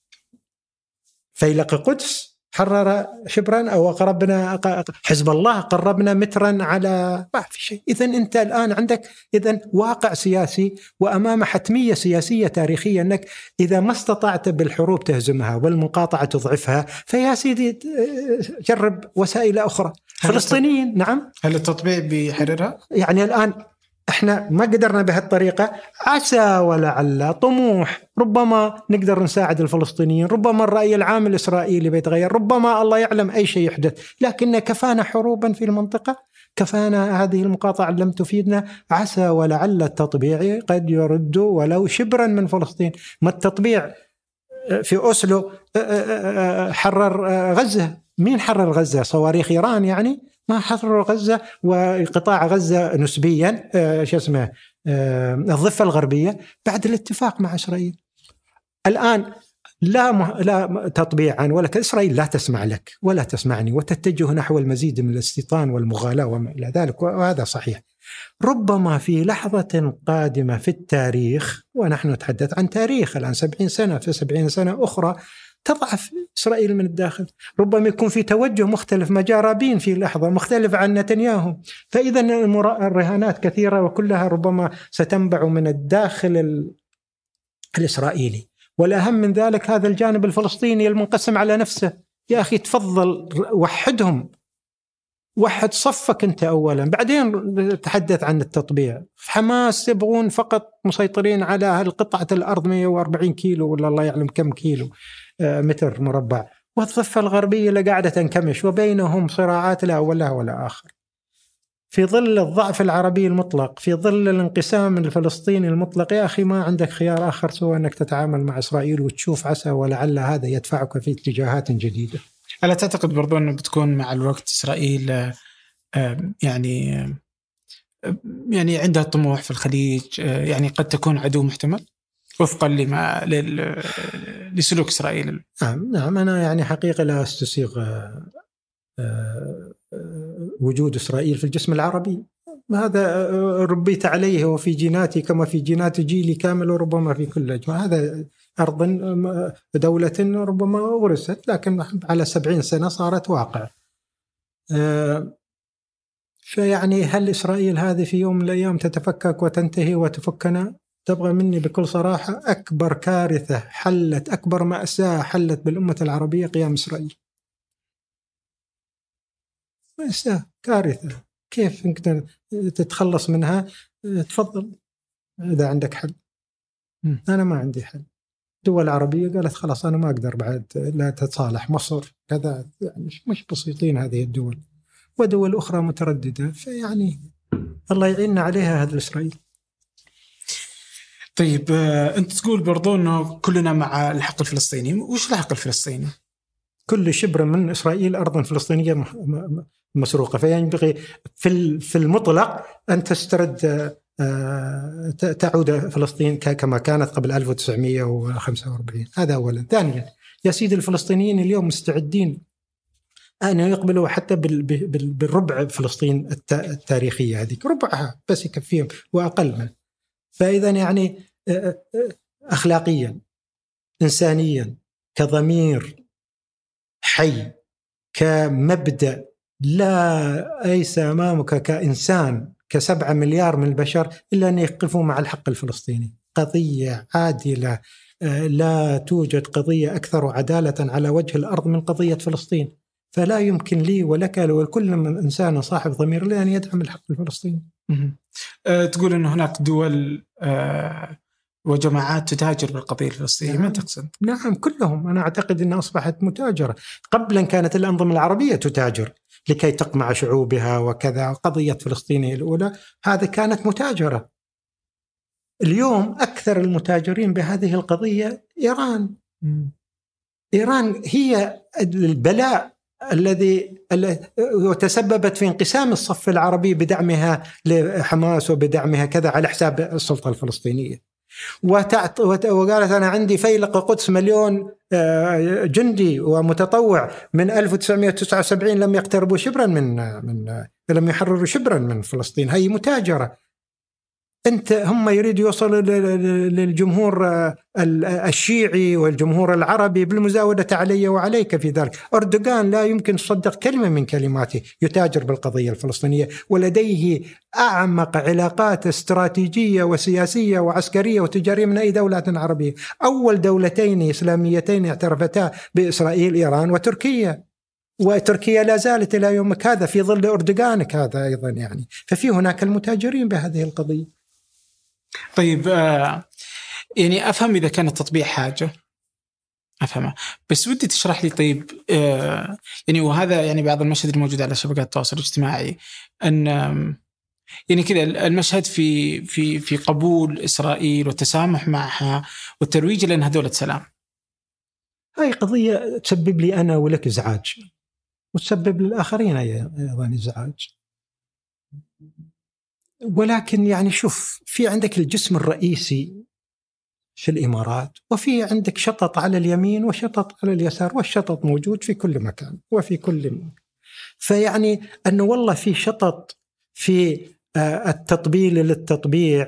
فيلق قدس حرر شبرا، أو قربنا حزب الله قربنا مترا على ما في شيء. إذن أنت الآن عندك إذن واقع سياسي وأمام حتمية سياسية تاريخية، أنك إذا ما استطعت بالحروب تهزمها والمقاطعة تضعفها، فيا سيدي جرب وسائل أخرى. فلسطينيين نعم، هل التطبيع بيحررها؟ يعني الآن احنا ما قدرنا بهالطريقة، عسى ولعل طموح، ربما نقدر نساعد الفلسطينيين، ربما الرأي العام الإسرائيلي بيتغير، ربما الله يعلم أي شيء يحدث. لكن كفانا حروبا في المنطقة، كفانا هذه المقاطعة لم تفيدنا. عسى ولعل التطبيع قد يرد ولو شبرا من فلسطين. ما التطبيع في أوسلو حرر غزة؟ مين حرر غزة؟ صواريخ إيران يعني؟ ما حرر غزة وقطاع غزة نسبيا آه شو اسمه آه الضفة الغربية بعد الاتفاق مع إسرائيل. الآن لا مه... لا تطبيعا ولا إسرائيل لا تسمع لك ولا تسمعني، وتتجه نحو المزيد من الاستيطان والمغالاة وما إلى ذلك، وهذا صحيح. ربما في لحظة قادمة في التاريخ، ونحن نتحدث عن تاريخ الآن سبعين سنة، في سبعين سنة أخرى تضعف إسرائيل من الداخل، ربما يكون في توجه مختلف، مجاربين في لحظة مختلف عن نتنياهو. فإذا الرهانات كثيرة وكلها ربما ستنبع من الداخل الإسرائيلي. والأهم من ذلك هذا الجانب الفلسطيني المنقسم على نفسه. يا أخي تفضل وحدهم، وحد صفك أنت أولا، بعدين تحدث عن التطبيع. حماس يبغون فقط مسيطرين على هالقطعة الأرض مئة وأربعين كيلو ولا الله يعلم كم كيلو متر مربع، والضفة الغربية اللي قاعدة تنكمش وبينهم صراعات لا ولا ولا آخر. في ظل الضعف العربي المطلق، في ظل الانقسام الفلسطيني المطلق، يا أخي ما عندك خيار آخر سوى أنك تتعامل مع إسرائيل وتشوف عسى ولعل هذا يدفعك في اتجاهات جديدة. ألا تعتقد برضو أنه بتكون مع الوقت إسرائيل يعني يعني عندها طموح في الخليج، يعني قد تكون عدو محتمل وفقا لما لسلوك إسرائيل؟ نعم نعم أنا يعني حقيقة لا أستسيغ وجود إسرائيل في الجسم العربي، هذا ربيت عليه وفي جيناتي كما في جينات جيلي كامل وربما في كل أجمع. هذا أرض دولة ربما ورثت لكن على سبعين سنة صارت واقع. فيعني هل إسرائيل هذه في يوم من الأيام تتفكك وتنتهي وتفكنا؟ تبغى مني بكل صراحة أكبر كارثة حلت، أكبر مأساة حلت بالأمة العربية قيام إسرائيل. مأساة كارثة، كيف نقدر تتخلص منها؟ تفضل إذا عندك حل. أنا ما عندي حل. دول عربية قالت خلاص أنا ما أقدر بعد لا تتصالح، مصر كذا، يعني مش بسيطين هذه الدول، ودول أخرى مترددة. فيعني الله يعيننا عليها هذا إسرائيل. طيب أنت تقول برضو أنه كلنا مع الحق الفلسطيني، وش الحق الفلسطيني؟ كل شبر من إسرائيل أرض فلسطينية مسروقة، فينبغي في في المطلق أن تسترد تعود فلسطين كما كانت قبل ألف وتسعمئة وخمسة وأربعين. هذا أولا. ثانيا يا سيدي الفلسطينيين اليوم مستعدين أن يقبلوا حتى بالربع فلسطين التاريخية، هذه ربعها بس يكفيهم وأقل منه. فإذا يعني أخلاقيا إنسانيا كضمير حي كمبدأ لا أيس أمامك كإنسان كسبعة مليار من البشر إلا أن يقفوا مع الحق الفلسطيني. قضية عادلة، لا توجد قضية أكثر عدالة على وجه الأرض من قضية فلسطين. فلا يمكن لي ولك ولكل من إنسان صاحب ضمير إلا أن يدعم الحق الفلسطيني. أه تقول أن هناك دول أه وجماعات تتاجر بالقضية الفلسطينية. نعم. ما تقصد؟ نعم كلهم. أنا أعتقد أنها أصبحت متاجرة. قبلا كانت الأنظمة العربية تتاجر لكي تقمع شعوبها وكذا. قضية فلسطين الأولى هذه كانت متاجرة. اليوم أكثر المتاجرين بهذه القضية إيران. م. إيران هي البلاء الذي تسببت في انقسام الصف العربي بدعمها لحماس وبدعمها كذا على حساب السلطة الفلسطينية. وقالت أنا عندي فيلق قدس مليون جندي ومتطوع من ألف وتسعمئة وتسعة وسبعين لم يقتربوا شبرا من من لم يحرروا شبرا من فلسطين. هي متاجرة. أنت هم يريدوا يوصلوا للجمهور الشيعي والجمهور العربي بالمزاودة علي وعليك في ذلك. أردوغان لا يمكن تصدق كلمة من كلماته، يتاجر بالقضية الفلسطينية ولديه أعمق علاقات استراتيجية وسياسية وعسكرية وتجارية من أي دولة عربية. أول دولتين إسلاميتين اعترفتا بإسرائيل إيران وتركيا، وتركيا لا زالت إلى يومك هذا في ظل أردوغانك هذا أيضا. يعني ففي هناك المتاجرين بهذه القضية. طيب آه يعني أفهم إذا كان التطبيع حاجة أفهمها، بس ودي تشرح لي. طيب آه يعني وهذا يعني بعض المشهد الموجود على شبكات التواصل الاجتماعي أن يعني كذا المشهد في في في قبول إسرائيل والتسامح معها والترويج لأنها دولة سلام. هاي قضية تسبب لي أنا ولك إزعاج وتسبب للآخرين أيضا إزعاج. ولكن يعني شوف، في عندك الجسم الرئيسي في الإمارات، وفي عندك شطط على اليمين وشطط على اليسار، والشطط موجود في كل مكان وفي كل مكان. فيعني أنه والله في شطط في التطبيل للتطبيع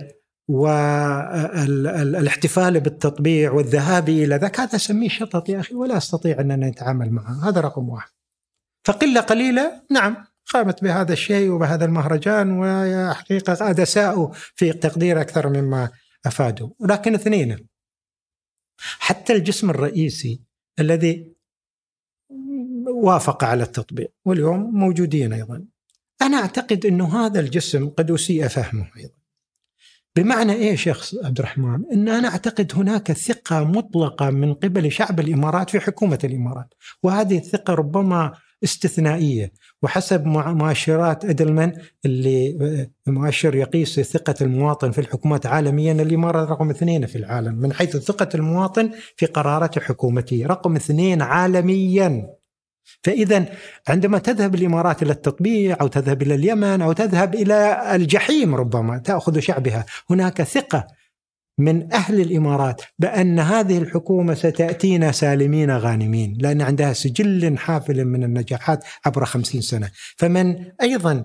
والاحتفال بالتطبيع والذهاب إلى ذاك، هذا سميه شطط يا أخي، ولا أستطيع أننا نتعامل معه. هذا رقم واحد. فقلة قليلة نعم قامت بهذا الشيء وبهذا المهرجان، وحقيقة أدساءوا في تقدير أكثر مما أفادوا. ولكن اثنين، حتى حتى الجسم الرئيسي الذي وافق على التطبيع واليوم موجودين أيضا، أنا أعتقد أنه هذا الجسم قد أسيء فهمه أيضا. بمعنى إيه شيخ عبد الرحمن؟ أن أنا أعتقد هناك ثقة مطلقة من قبل شعب الإمارات في حكومة الإمارات، وهذه الثقة ربما استثنائية، وحسب مؤشرات إدلمان اللي مؤشر يقيس ثقة المواطن في الحكومات عالميا، الإمارات رقم اثنين في العالم من حيث ثقة المواطن في قرارات حكومته، رقم اثنين عالميا. فإذا عندما تذهب الإمارات إلى التطبيع أو تذهب إلى اليمن أو تذهب إلى الجحيم ربما تأخذ شعبها، هناك ثقة من أهل الإمارات بأن هذه الحكومة ستأتينا سالمين غانمين، لأن عندها سجل حافل من النجاحات عبر خمسين سنة. فمن أيضا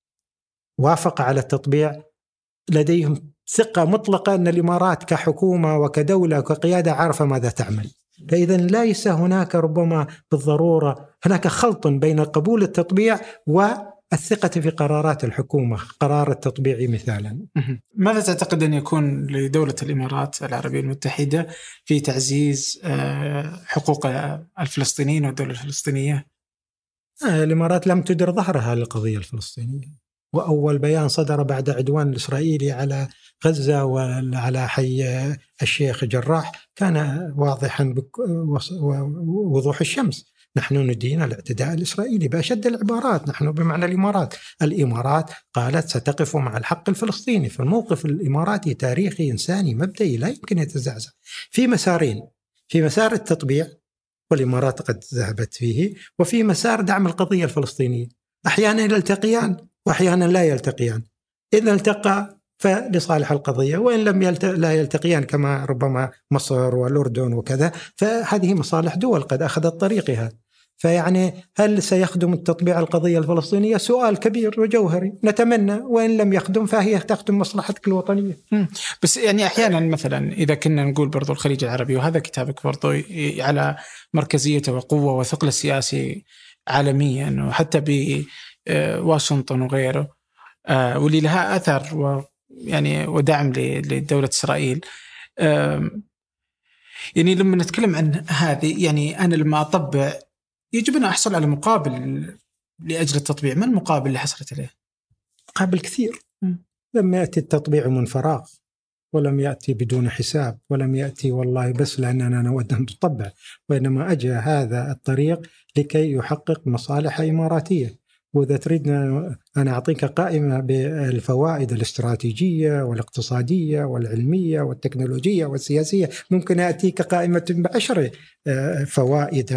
وافق على التطبيع لديهم ثقة مطلقة أن الإمارات كحكومة وكدولة وكقيادة عارفة ماذا تعمل. فإذا ليس هناك ربما بالضرورة هناك خلط بين قبول التطبيع والثقة في قرارات الحكومة، قرار التطبيع مثالا. ماذا تعتقد أن يكون لدولة الإمارات العربية المتحدة في تعزيز حقوق الفلسطينيين والدولة الفلسطينية؟ الإمارات لم تدر ظهرها للقضية الفلسطينية، وأول بيان صدر بعد عدوان الإسرائيلي على غزة وعلى حي الشيخ جراح كان واضحا بوضوح الشمس: نحن ندين الاعتداء الإسرائيلي بأشد العبارات. نحن بمعنى الإمارات الإمارات قالت ستقف مع الحق الفلسطيني. فالموقف الإماراتي تاريخي إنساني مبدئي لا يمكن يتزعزع في مسارين: في مسار التطبيع والإمارات قد ذهبت فيه، وفي مسار دعم القضية الفلسطينية. أحيانا يلتقيان وأحيانا لا يلتقيان. إذا التقى فلصالح القضية، وإن لم يلت... لا يلتقيان كما ربما مصر والأردن وكذا، فهذه مصالح دول قد أخذت طريقها. فيعني هل سيخدم التطبيع القضية الفلسطينية؟ سؤال كبير وجوهري، نتمنى، وإن لم يخدم فهي تخدم مصلحتك الوطنية. بس يعني أحيانا مثلا إذا كنا نقول برضو الخليج العربي، وهذا كتابك برضو على مركزيته وقوة وثقل السياسي عالميا وحتى بواشنطن وغيره، واللي لها أثر و يعني ودعم لدولة إسرائيل. يعني لما نتكلم عن هذه، يعني أنا لما أطبع يجب أن أحصل على مقابل لأجل التطبيع. ما المقابل اللي حصلت عليه؟ مقابل كثير. لم يأتي التطبيع من فراغ، ولم يأتي بدون حساب، ولم يأتي والله بس لأننا نود أن نطبع، وإنما أجى هذا الطريق لكي يحقق مصالح إماراتية. وإذا تريدنا أنا أعطيك قائمة بالفوائد الاستراتيجية والاقتصادية والعلمية والتكنولوجية والسياسية، ممكن أتيك قائمة بعشر فوائد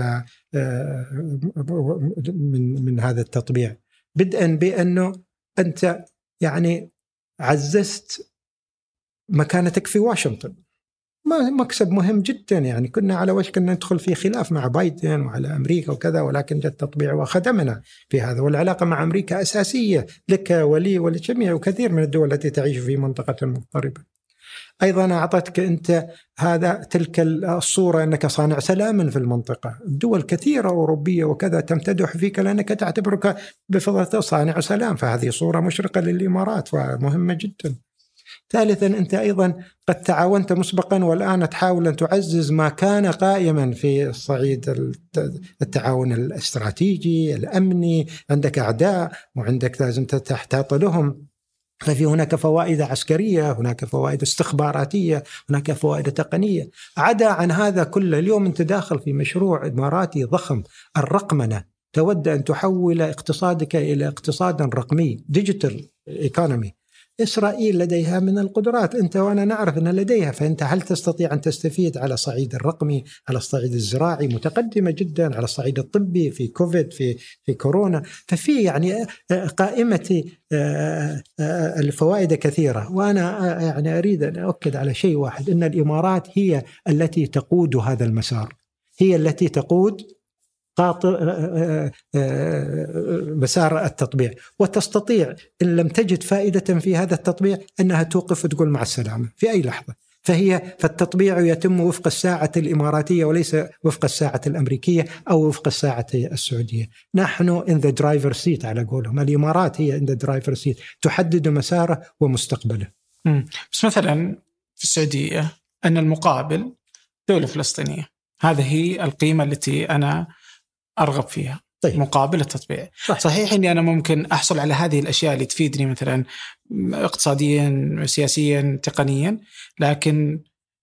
من من هذا التطبيع، بدءا بأنه أنت يعني عززت مكانتك في واشنطن، ما مكسب مهم جدا. يعني كنا على وشك أن ندخل في خلاف مع بايدن وعلى أمريكا وكذا، ولكن جاء التطبيع وخدمنا في هذا. والعلاقة مع أمريكا أساسية لك ولي ولجميع وكثير من الدول التي تعيش في منطقة مضطربة. أيضا أعطتك أنت هذا تلك الصورة أنك صانع سلام في المنطقة. الدول كثيرة أوروبية وكذا تمتدح فيك لأنك تعتبرك بفضل صانع سلام، فهذه صورة مشرقة للإمارات ومهمة جدا. ثالثا أنت أيضا قد تعاونت مسبقا والآن تحاول أن تعزز ما كان قائما في الصعيد التعاون الاستراتيجي الأمني. عندك أعداء وعندك لازم تحتاط لهم، ففي هناك فوائد عسكرية، هناك فوائد استخباراتية، هناك فوائد تقنية. عدا عن هذا كله، اليوم أنت داخل في مشروع إماراتي ضخم، الرقمنة. تود أن تحول اقتصادك إلى اقتصاد رقمي، ديجيتال ايكونومي. إسرائيل لديها من القدرات، أنت وأنا نعرف أن لديها، فأنت هل تستطيع أن تستفيد على الصعيد الرقمي، على الصعيد الزراعي متقدمة جدا، على الصعيد الطبي في كوفيد، في في كورونا. ففي يعني قائمة الفوائد كثيرة. وأنا يعني أريد أن أؤكد على شيء واحد، أن الإمارات هي التي تقود هذا المسار، هي التي تقود مسار التطبيع، وتستطيع إن لم تجد فائدة في هذا التطبيع أنها توقف وتقول مع السلامة في أي لحظة. فهي فالتطبيع يتم وفق الساعة الإماراتية وليس وفق الساعة الأمريكية أو وفق الساعة السعودية. نحن in the driver's seat على قولهم، الإمارات هي in the driver's seat، تحدد مساره ومستقبله. بس مثلا في السعودية أن المقابل دولة فلسطينية. هذه هي القيمة التي أنا أرغب فيها. طيب. مقابل التطبيع. صح. صحيح أني أنا ممكن أحصل على هذه الأشياء اللي تفيدني مثلا اقتصاديا سياسيا تقنيا، لكن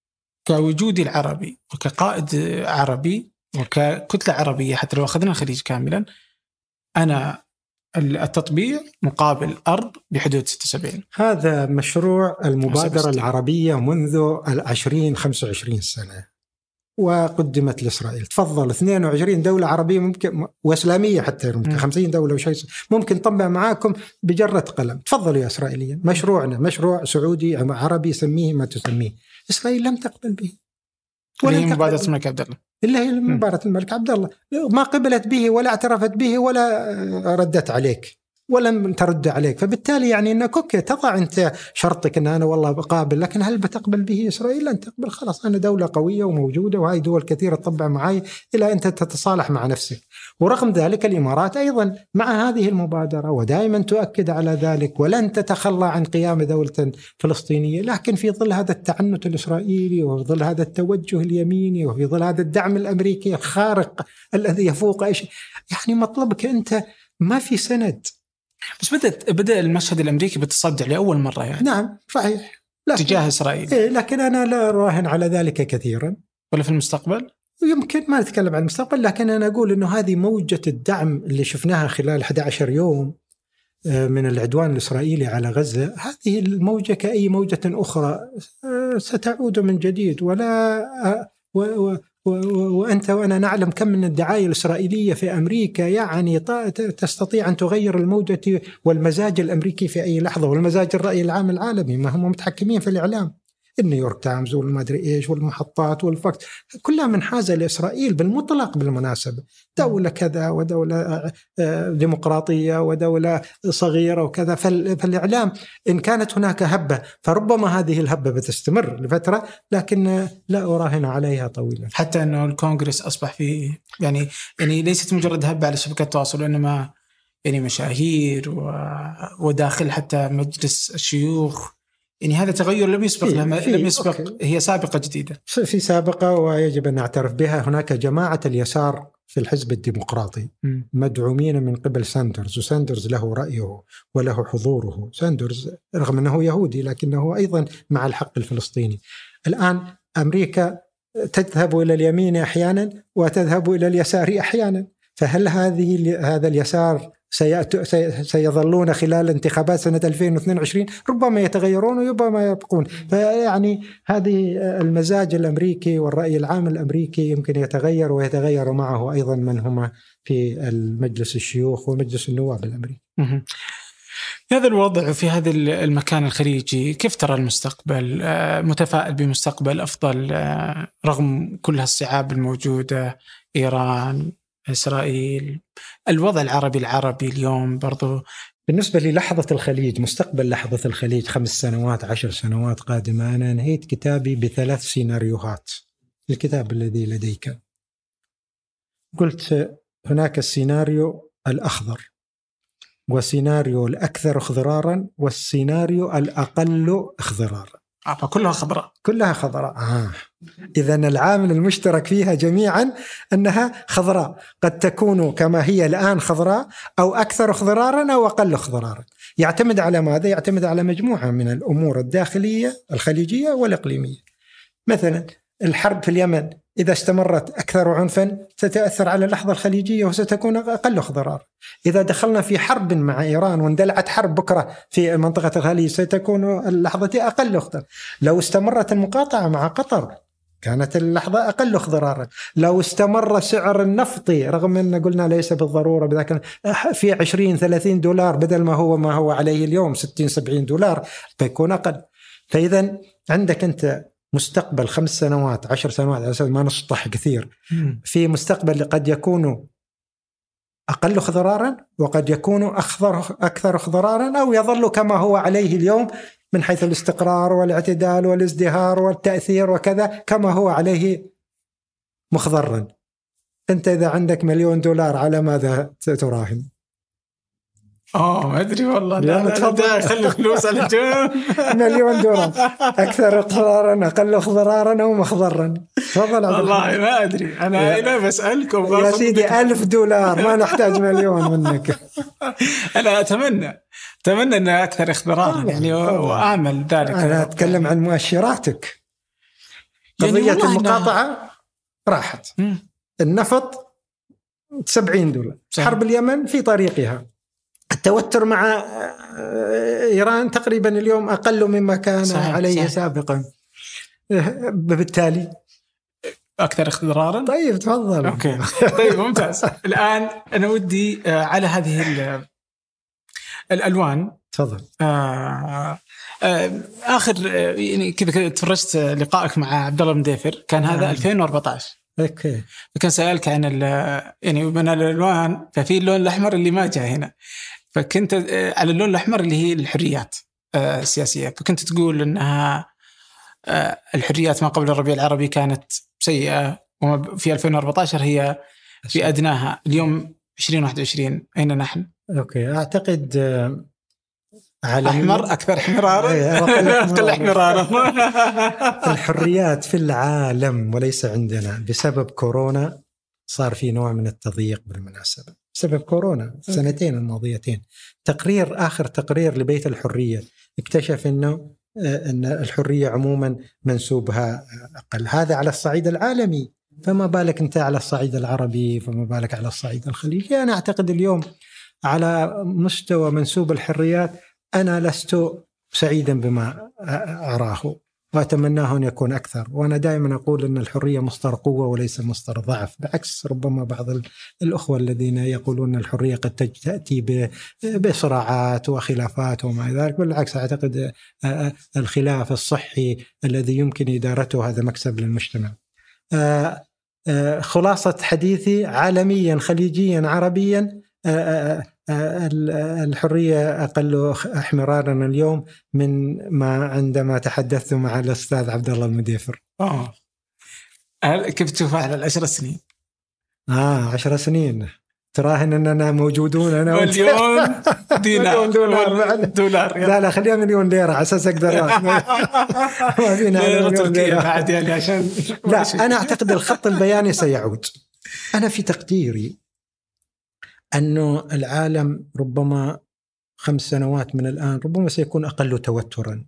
كوجودي العربي وكقائد عربي وككتلة عربية حتى لو أخذنا الخليج كاملا، أنا التطبيع مقابل أرض بحدود ستة وسبعين. هذا مشروع المبادرة العربية منذ العشرين خمسة وعشرين سنة، وقدمت لإسرائيل. تفضل اثنين وعشرين دولة عربية ممكن وإسلامية حتى ممكن خمسين دولة وشيء ممكن طبع معاكم بجرة قلم. تفضلوا يا إسرائيليين، مشروعنا مشروع سعودي عربي سميه ما تسميه. إسرائيل لم تقبل به. ولا هي مبادرة الملك عبد الله. إلا هي مبادرة الملك عبد الله ما قبلت به ولا اعترفت به ولا ردت عليك ولم ترد عليك. فبالتالي يعني انك اوكي تضع انت شرطك ان انا والله بقابل، لكن هل بتقبل به اسرائيل؟ لن تقبل. خلاص انا دولة قوية وموجودة وهاي دول كثيرة تطبع معي الى انت تتصالح مع نفسك. ورغم ذلك الامارات ايضا مع هذه المبادرة ودائما تؤكد على ذلك ولن تتخلى عن قيام دولة فلسطينية، لكن في ظل هذا التعنت الاسرائيلي وفي ظل هذا التوجه اليميني وفي ظل هذا الدعم الامريكي الخارق الذي يفوق اي شيء، يعني مطلبك انت ما في سند. بس بدأت بدأ المشهد الأمريكي بالتصدع لأول مرة يعني. نعم صحيح تجاه إسرائيل. إيه لكن أنا لا أراهن على ذلك كثيرا. ولا في المستقبل؟ يمكن ما نتكلم عن المستقبل، لكن أنا أقول إنه هذه موجة الدعم اللي شفناها خلال أحد عشر يوم من العدوان الإسرائيلي على غزة، هذه الموجة كأي موجة أخرى ستعود من جديد. ولا و و وأنت وأنا نعلم كم من الدعاية الإسرائيلية في أمريكا يعني تستطيع أن تغير الموجة والمزاج الأمريكي في أي لحظة، والمزاج الرأي العام العالمي. ما هم متحكمين في الإعلام، النيويورك تايمز والمدري إيش والمحطات والفاكس كلها منحازة لإسرائيل بالمطلق. بالمناسبة دولة كذا ودولة ديمقراطية ودولة صغيرة وكذا، فالإعلام إن كانت هناك هبة فربما هذه الهبة بتستمر لفترة، لكن لا أراهن عليها طويلا. حتى أنه الكونغرس أصبح فيه يعني يعني ليست مجرد هبة على شبكات التواصل، وإنما يعني مشاهير وداخل حتى مجلس الشيوخ. يعني هذا تغير لم يسبق لم يسبق أوكي. هي سابقة جديدة في سابقة ويجب أن نعترف بها. هناك جماعة اليسار في الحزب الديمقراطي م. مدعومين من قبل ساندرز، وساندرز له رأيه وله حضوره. ساندرز رغم أنه يهودي لكنه أيضا مع الحق الفلسطيني. الآن أمريكا تذهب إلى اليمين أحيانا وتذهب إلى اليسار أحيانا، فهل هذه هذا اليسار سيظلون خلال انتخابات سنة ألفين واثنين وعشرين؟ ربما يتغيرون وربما يبقون. فيعني هذه المزاج الأمريكي والرأي العام الأمريكي يمكن يتغير، ويتغير معه أيضا من هم في المجلس الشيوخ ومجلس النواب الأمريكي. في هذا الوضع في هذا المكان الخليجي كيف ترى المستقبل؟ متفائل بمستقبل أفضل رغم كل هالصعاب الموجودة؟ إيران، إسرائيل، الوضع العربي العربي اليوم برضو. بالنسبة للحظة الخليج، مستقبل لحظة الخليج خمس سنوات عشر سنوات قادمة، أنا نهيت كتابي بثلاث سيناريوهات. الكتاب الذي لديك قلت هناك السيناريو الأخضر والسيناريو الأكثر اخضرارا والسيناريو الأقل اخضرارا. آه كلها خضراء. كلها خضراء. آه. إذن العامل المشترك فيها جميعا أنها خضراء، قد تكون كما هي الآن خضراء أو أكثر اخضرارا أو أقل اخضرارا. يعتمد على ماذا؟ يعتمد على مجموعة من الأمور الداخلية الخليجية والإقليمية. مثلا الحرب في اليمن إذا استمرت أكثر عنفا ستأثر على اللحظة الخليجية وستكون أقل اخضرار. إذا دخلنا في حرب مع إيران واندلعت حرب بكرة في منطقة الخليج ستكون اللحظة أقل اخضرار. لو استمرت المقاطعة مع قطر كانت اللحظة أقل اخضرارا. لو استمر سعر النفط رغم أن قلنا ليس بالضرورة بذلك في عشرين ثلاثين دولار بدل ما هو ما هو عليه اليوم ستين سبعين دولار بيكون أقل. فإذا عندك أنت مستقبل خمس سنوات عشر سنوات على أساس ما نسطح كثير، في مستقبل قد يكون أقل اخضرارا وقد يكون أخضر أكثر اخضرارا أو يظل كما هو عليه اليوم من حيث الاستقرار والاعتدال والازدهار والتأثير وكذا كما هو عليه مخضرا. أنت إذا عندك مليون دولار على ماذا تراهن؟ اه ما ادري والله. لا لا خلي فلوس على جنب. مليون دولار، اكثر اقرارا اقل ضرارا او مخضرا. تفضل. والله ما ادري انا هنا بسالكم يا سيدي. ألف دولار ما نحتاج مليون منك. انا اتمنى اتمنى ان اكثر اخضرارا يعني وامل ذلك. انا اتكلم عن مؤشراتك. قضيه يعني المقاطعه راحت. م. النفط سبعين دولار. صحيح. حرب اليمن في طريقها. التوتر مع إيران تقريبا اليوم أقل مما كان صحيح. عليه صحيح. سابقا. بالتالي أكثر اخضرارا. طيب تفضل. أوكي. طيب ممتاز. الآن أنا ودي على هذه الألوان. تفضل. آه آخر يعني كذا تفرجت لقائك مع عبد الله المديفر كان هذا آه. ألفين وأربعة عشر. اوكي. فكان سألك عن يعني من الألوان، ففي اللون الأحمر اللي ما جاء هنا، فكنت على اللون الأحمر اللي هي الحريات السياسية، فكنت تقول أنها الحريات ما قبل الربيع العربي كانت سيئة، وفي ألفين وأربعة عشر هي في أدناها. اليوم عشرين واحد وعشرين أين نحن؟ أوكي. أعتقد أحمر أكثر احمرارا. أقل احمرارا. الحريات في العالم وليس عندنا بسبب كورونا صار في نوع من التضييق بالمناسبة بسبب كورونا السنتين الماضيتين. تقرير آخر تقرير لبيت الحرية اكتشف أنه أن الحرية عموما منسوبها أقل. هذا على الصعيد العالمي، فما بالك أنت على الصعيد العربي، فما بالك على الصعيد الخليجي. أنا أعتقد اليوم على مستوى منسوب الحريات أنا لست سعيدا بما أراه، وأتمناه أن يكون أكثر. وأنا دائما أقول أن الحرية مصدر قوة وليس مصدر ضعف، بعكس ربما بعض الأخوة الذين يقولون الحرية قد تأتي بصراعات وخلافات وما إلى ذلك. بالعكس أعتقد الخلاف الصحي الذي يمكن إدارته هذا مكسب للمجتمع. خلاصة حديثي عالميا خليجيا عربيا الحرية أقل احمرارا اليوم من ما عندما تحدثت مع الأستاذ عبد الله المديفر. آه كيف تشوفها على العشر سنين؟ آه عشر سنين تراهن أننا موجودون أنا واليوم دينار دولار, دولار لا لا خليها مليون ليرة على أساس أقدر ما فينا مليون ليرة بعد يعني عشان لا. أنا أعتقد الخط البياني سيعود. أنا في تقديري أنه العالم ربما خمس سنوات من الآن ربما سيكون أقل توترا،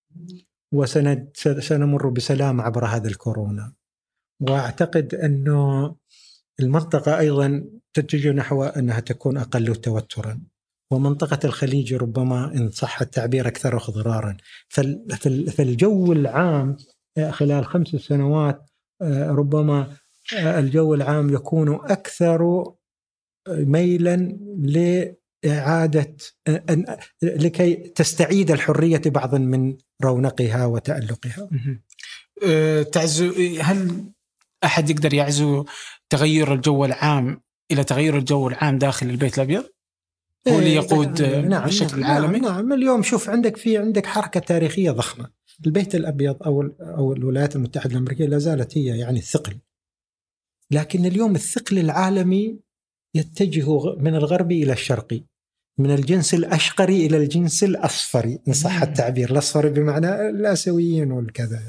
وسنمر بسلام عبر هذا الكورونا. وأعتقد أنه المنطقة أيضا تتجه نحو أنها تكون أقل توترا، ومنطقة الخليج ربما إن صح التعبير أكثر اخضرارا. فالجو العام خلال خمس سنوات ربما الجو العام يكون أكثر ميلا لإعادة لكي تستعيد الحرية بعضا من رونقها وتألقها. تعزو هل أحد يقدر يعزو تغير الجو العام إلى تغير الجو العام داخل البيت الأبيض؟ هو اللي يقود نعم بشكل نعم عالمي؟ نعم. اليوم شوف عندك في عندك حركة تاريخية ضخمة. البيت الأبيض أو أو الولايات المتحدة الأمريكية لا زالت هي يعني الثقل، لكن اليوم الثقل العالمي يتجه من الغربي إلى الشرقي، من الجنس الأشقري إلى الجنس الأصفري إن صح التعبير. الأصفري بمعنى الآسيويين والكذا،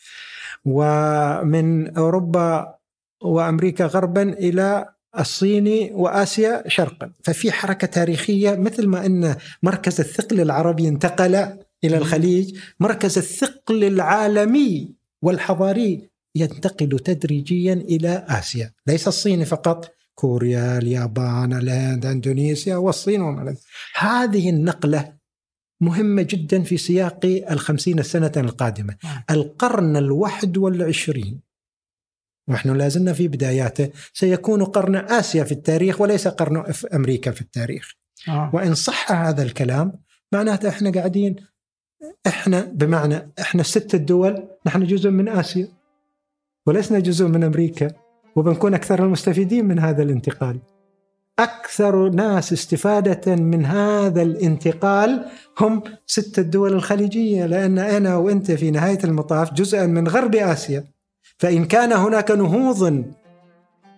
ومن أوروبا وأمريكا غربا إلى الصيني وآسيا شرقا. ففي حركة تاريخية مثل ما أن مركز الثقل العربي انتقل إلى الخليج، مركز الثقل العالمي والحضاري ينتقل تدريجيا إلى آسيا. ليس الصين فقط، كوريا، اليابان، الهند، اندونيسيا والصين وما. هذه النقلة مهمة جدا في سياق الخمسين السنة القادمة. القرن الواحد والعشرين ونحن لازلنا في بداياته سيكون قرن آسيا في التاريخ وليس قرن أمريكا في التاريخ. آه. وإن صح هذا الكلام معناته احنا قاعدين احنا بمعنى احنا ستة دول نحن جزء من آسيا ولسنا جزء من أمريكا، وبنكون أكثر المستفيدين من هذا الانتقال. أكثر ناس استفادة من هذا الانتقال هم ستة الدول الخليجية، لأن أنا وأنت في نهاية المطاف جزءا من غرب آسيا. فإن كان هناك نهوض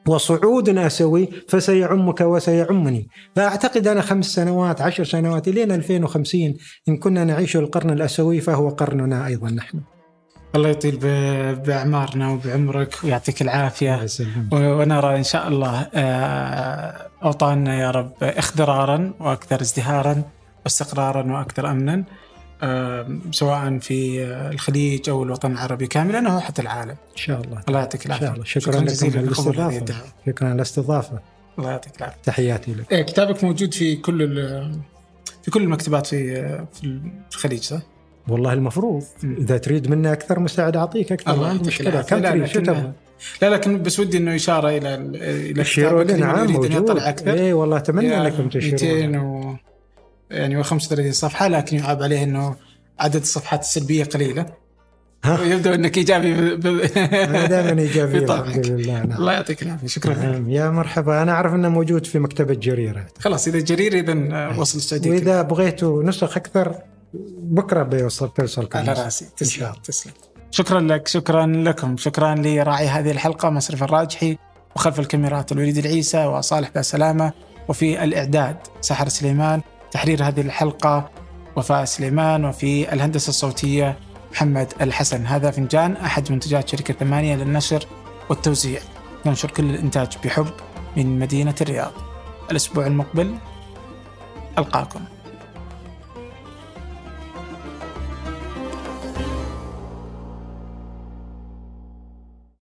وصعود آسيوي فسيعمك وسيعمني. فأعتقد أنا خمس سنوات عشر سنوات إلى ألفين وخمسين إن كنا نعيش القرن الآسيوي فهو قرننا أيضا نحن. الله يطيل بأعمارنا وبعمرك ويعطيك العافية، ونرى إن شاء الله أوطاننا يا رب اخضرارا وأكثر ازدهارا واستقرارا وأكثر أمنا، سواء في الخليج أو الوطن العربي كاملا أو حتى العالم إن شاء الله. الله يعطيك العافية. شكرا, شكرا جزيلا للاستضافة. شكرا للاستضافة. الله يعطيك العافية. تحياتي لك. إيه كتابك موجود في كل في كل المكتبات في في الخليج صح؟ والله المفروض إذا تريد منا أكثر مساعدة أعطيك أكثر، ما عندي مشكلة. كم تريد شو تبغى؟ لا لكن بس ودي إنه إشارة إلى إلى كتابك. نعم موجود. إيه والله أتمنى أنكم تشيرون. مئتين و يعني وخمسة وثلاثين صفحة، لكن يعاب عليه إنه عدد الصفحات السلبية قليلة. يبدو أنك إيجابي ب... أنا دائما إيجابي الحمد لله. نعم. الله يعطيك العافية. شكرا. نعم. يا مرحبا. أنا أعرف أنه موجود في مكتبة جريرة. خلاص إذا جرير إذا وصل السعودية. وإذا بغيتوا نسخ أكثر بكرة بيوصل توصل. على رأسي. تسلم تسلم. شكرا لك. شكرا لكم. شكرا لراعي هذه الحلقة مصرف الراجحي، وخلف الكاميرات الوليد العيسى وصالح باسلامة، وفي الإعداد سحر سليمان، تحرير هذه الحلقة وفاء سليمان، وفي الهندسة الصوتية محمد الحسن. هذا فنجان أحد منتجات شركة ثمانية للنشر والتوزيع، ننشر كل الإنتاج بحب من مدينة الرياض. الأسبوع المقبل ألقاكم.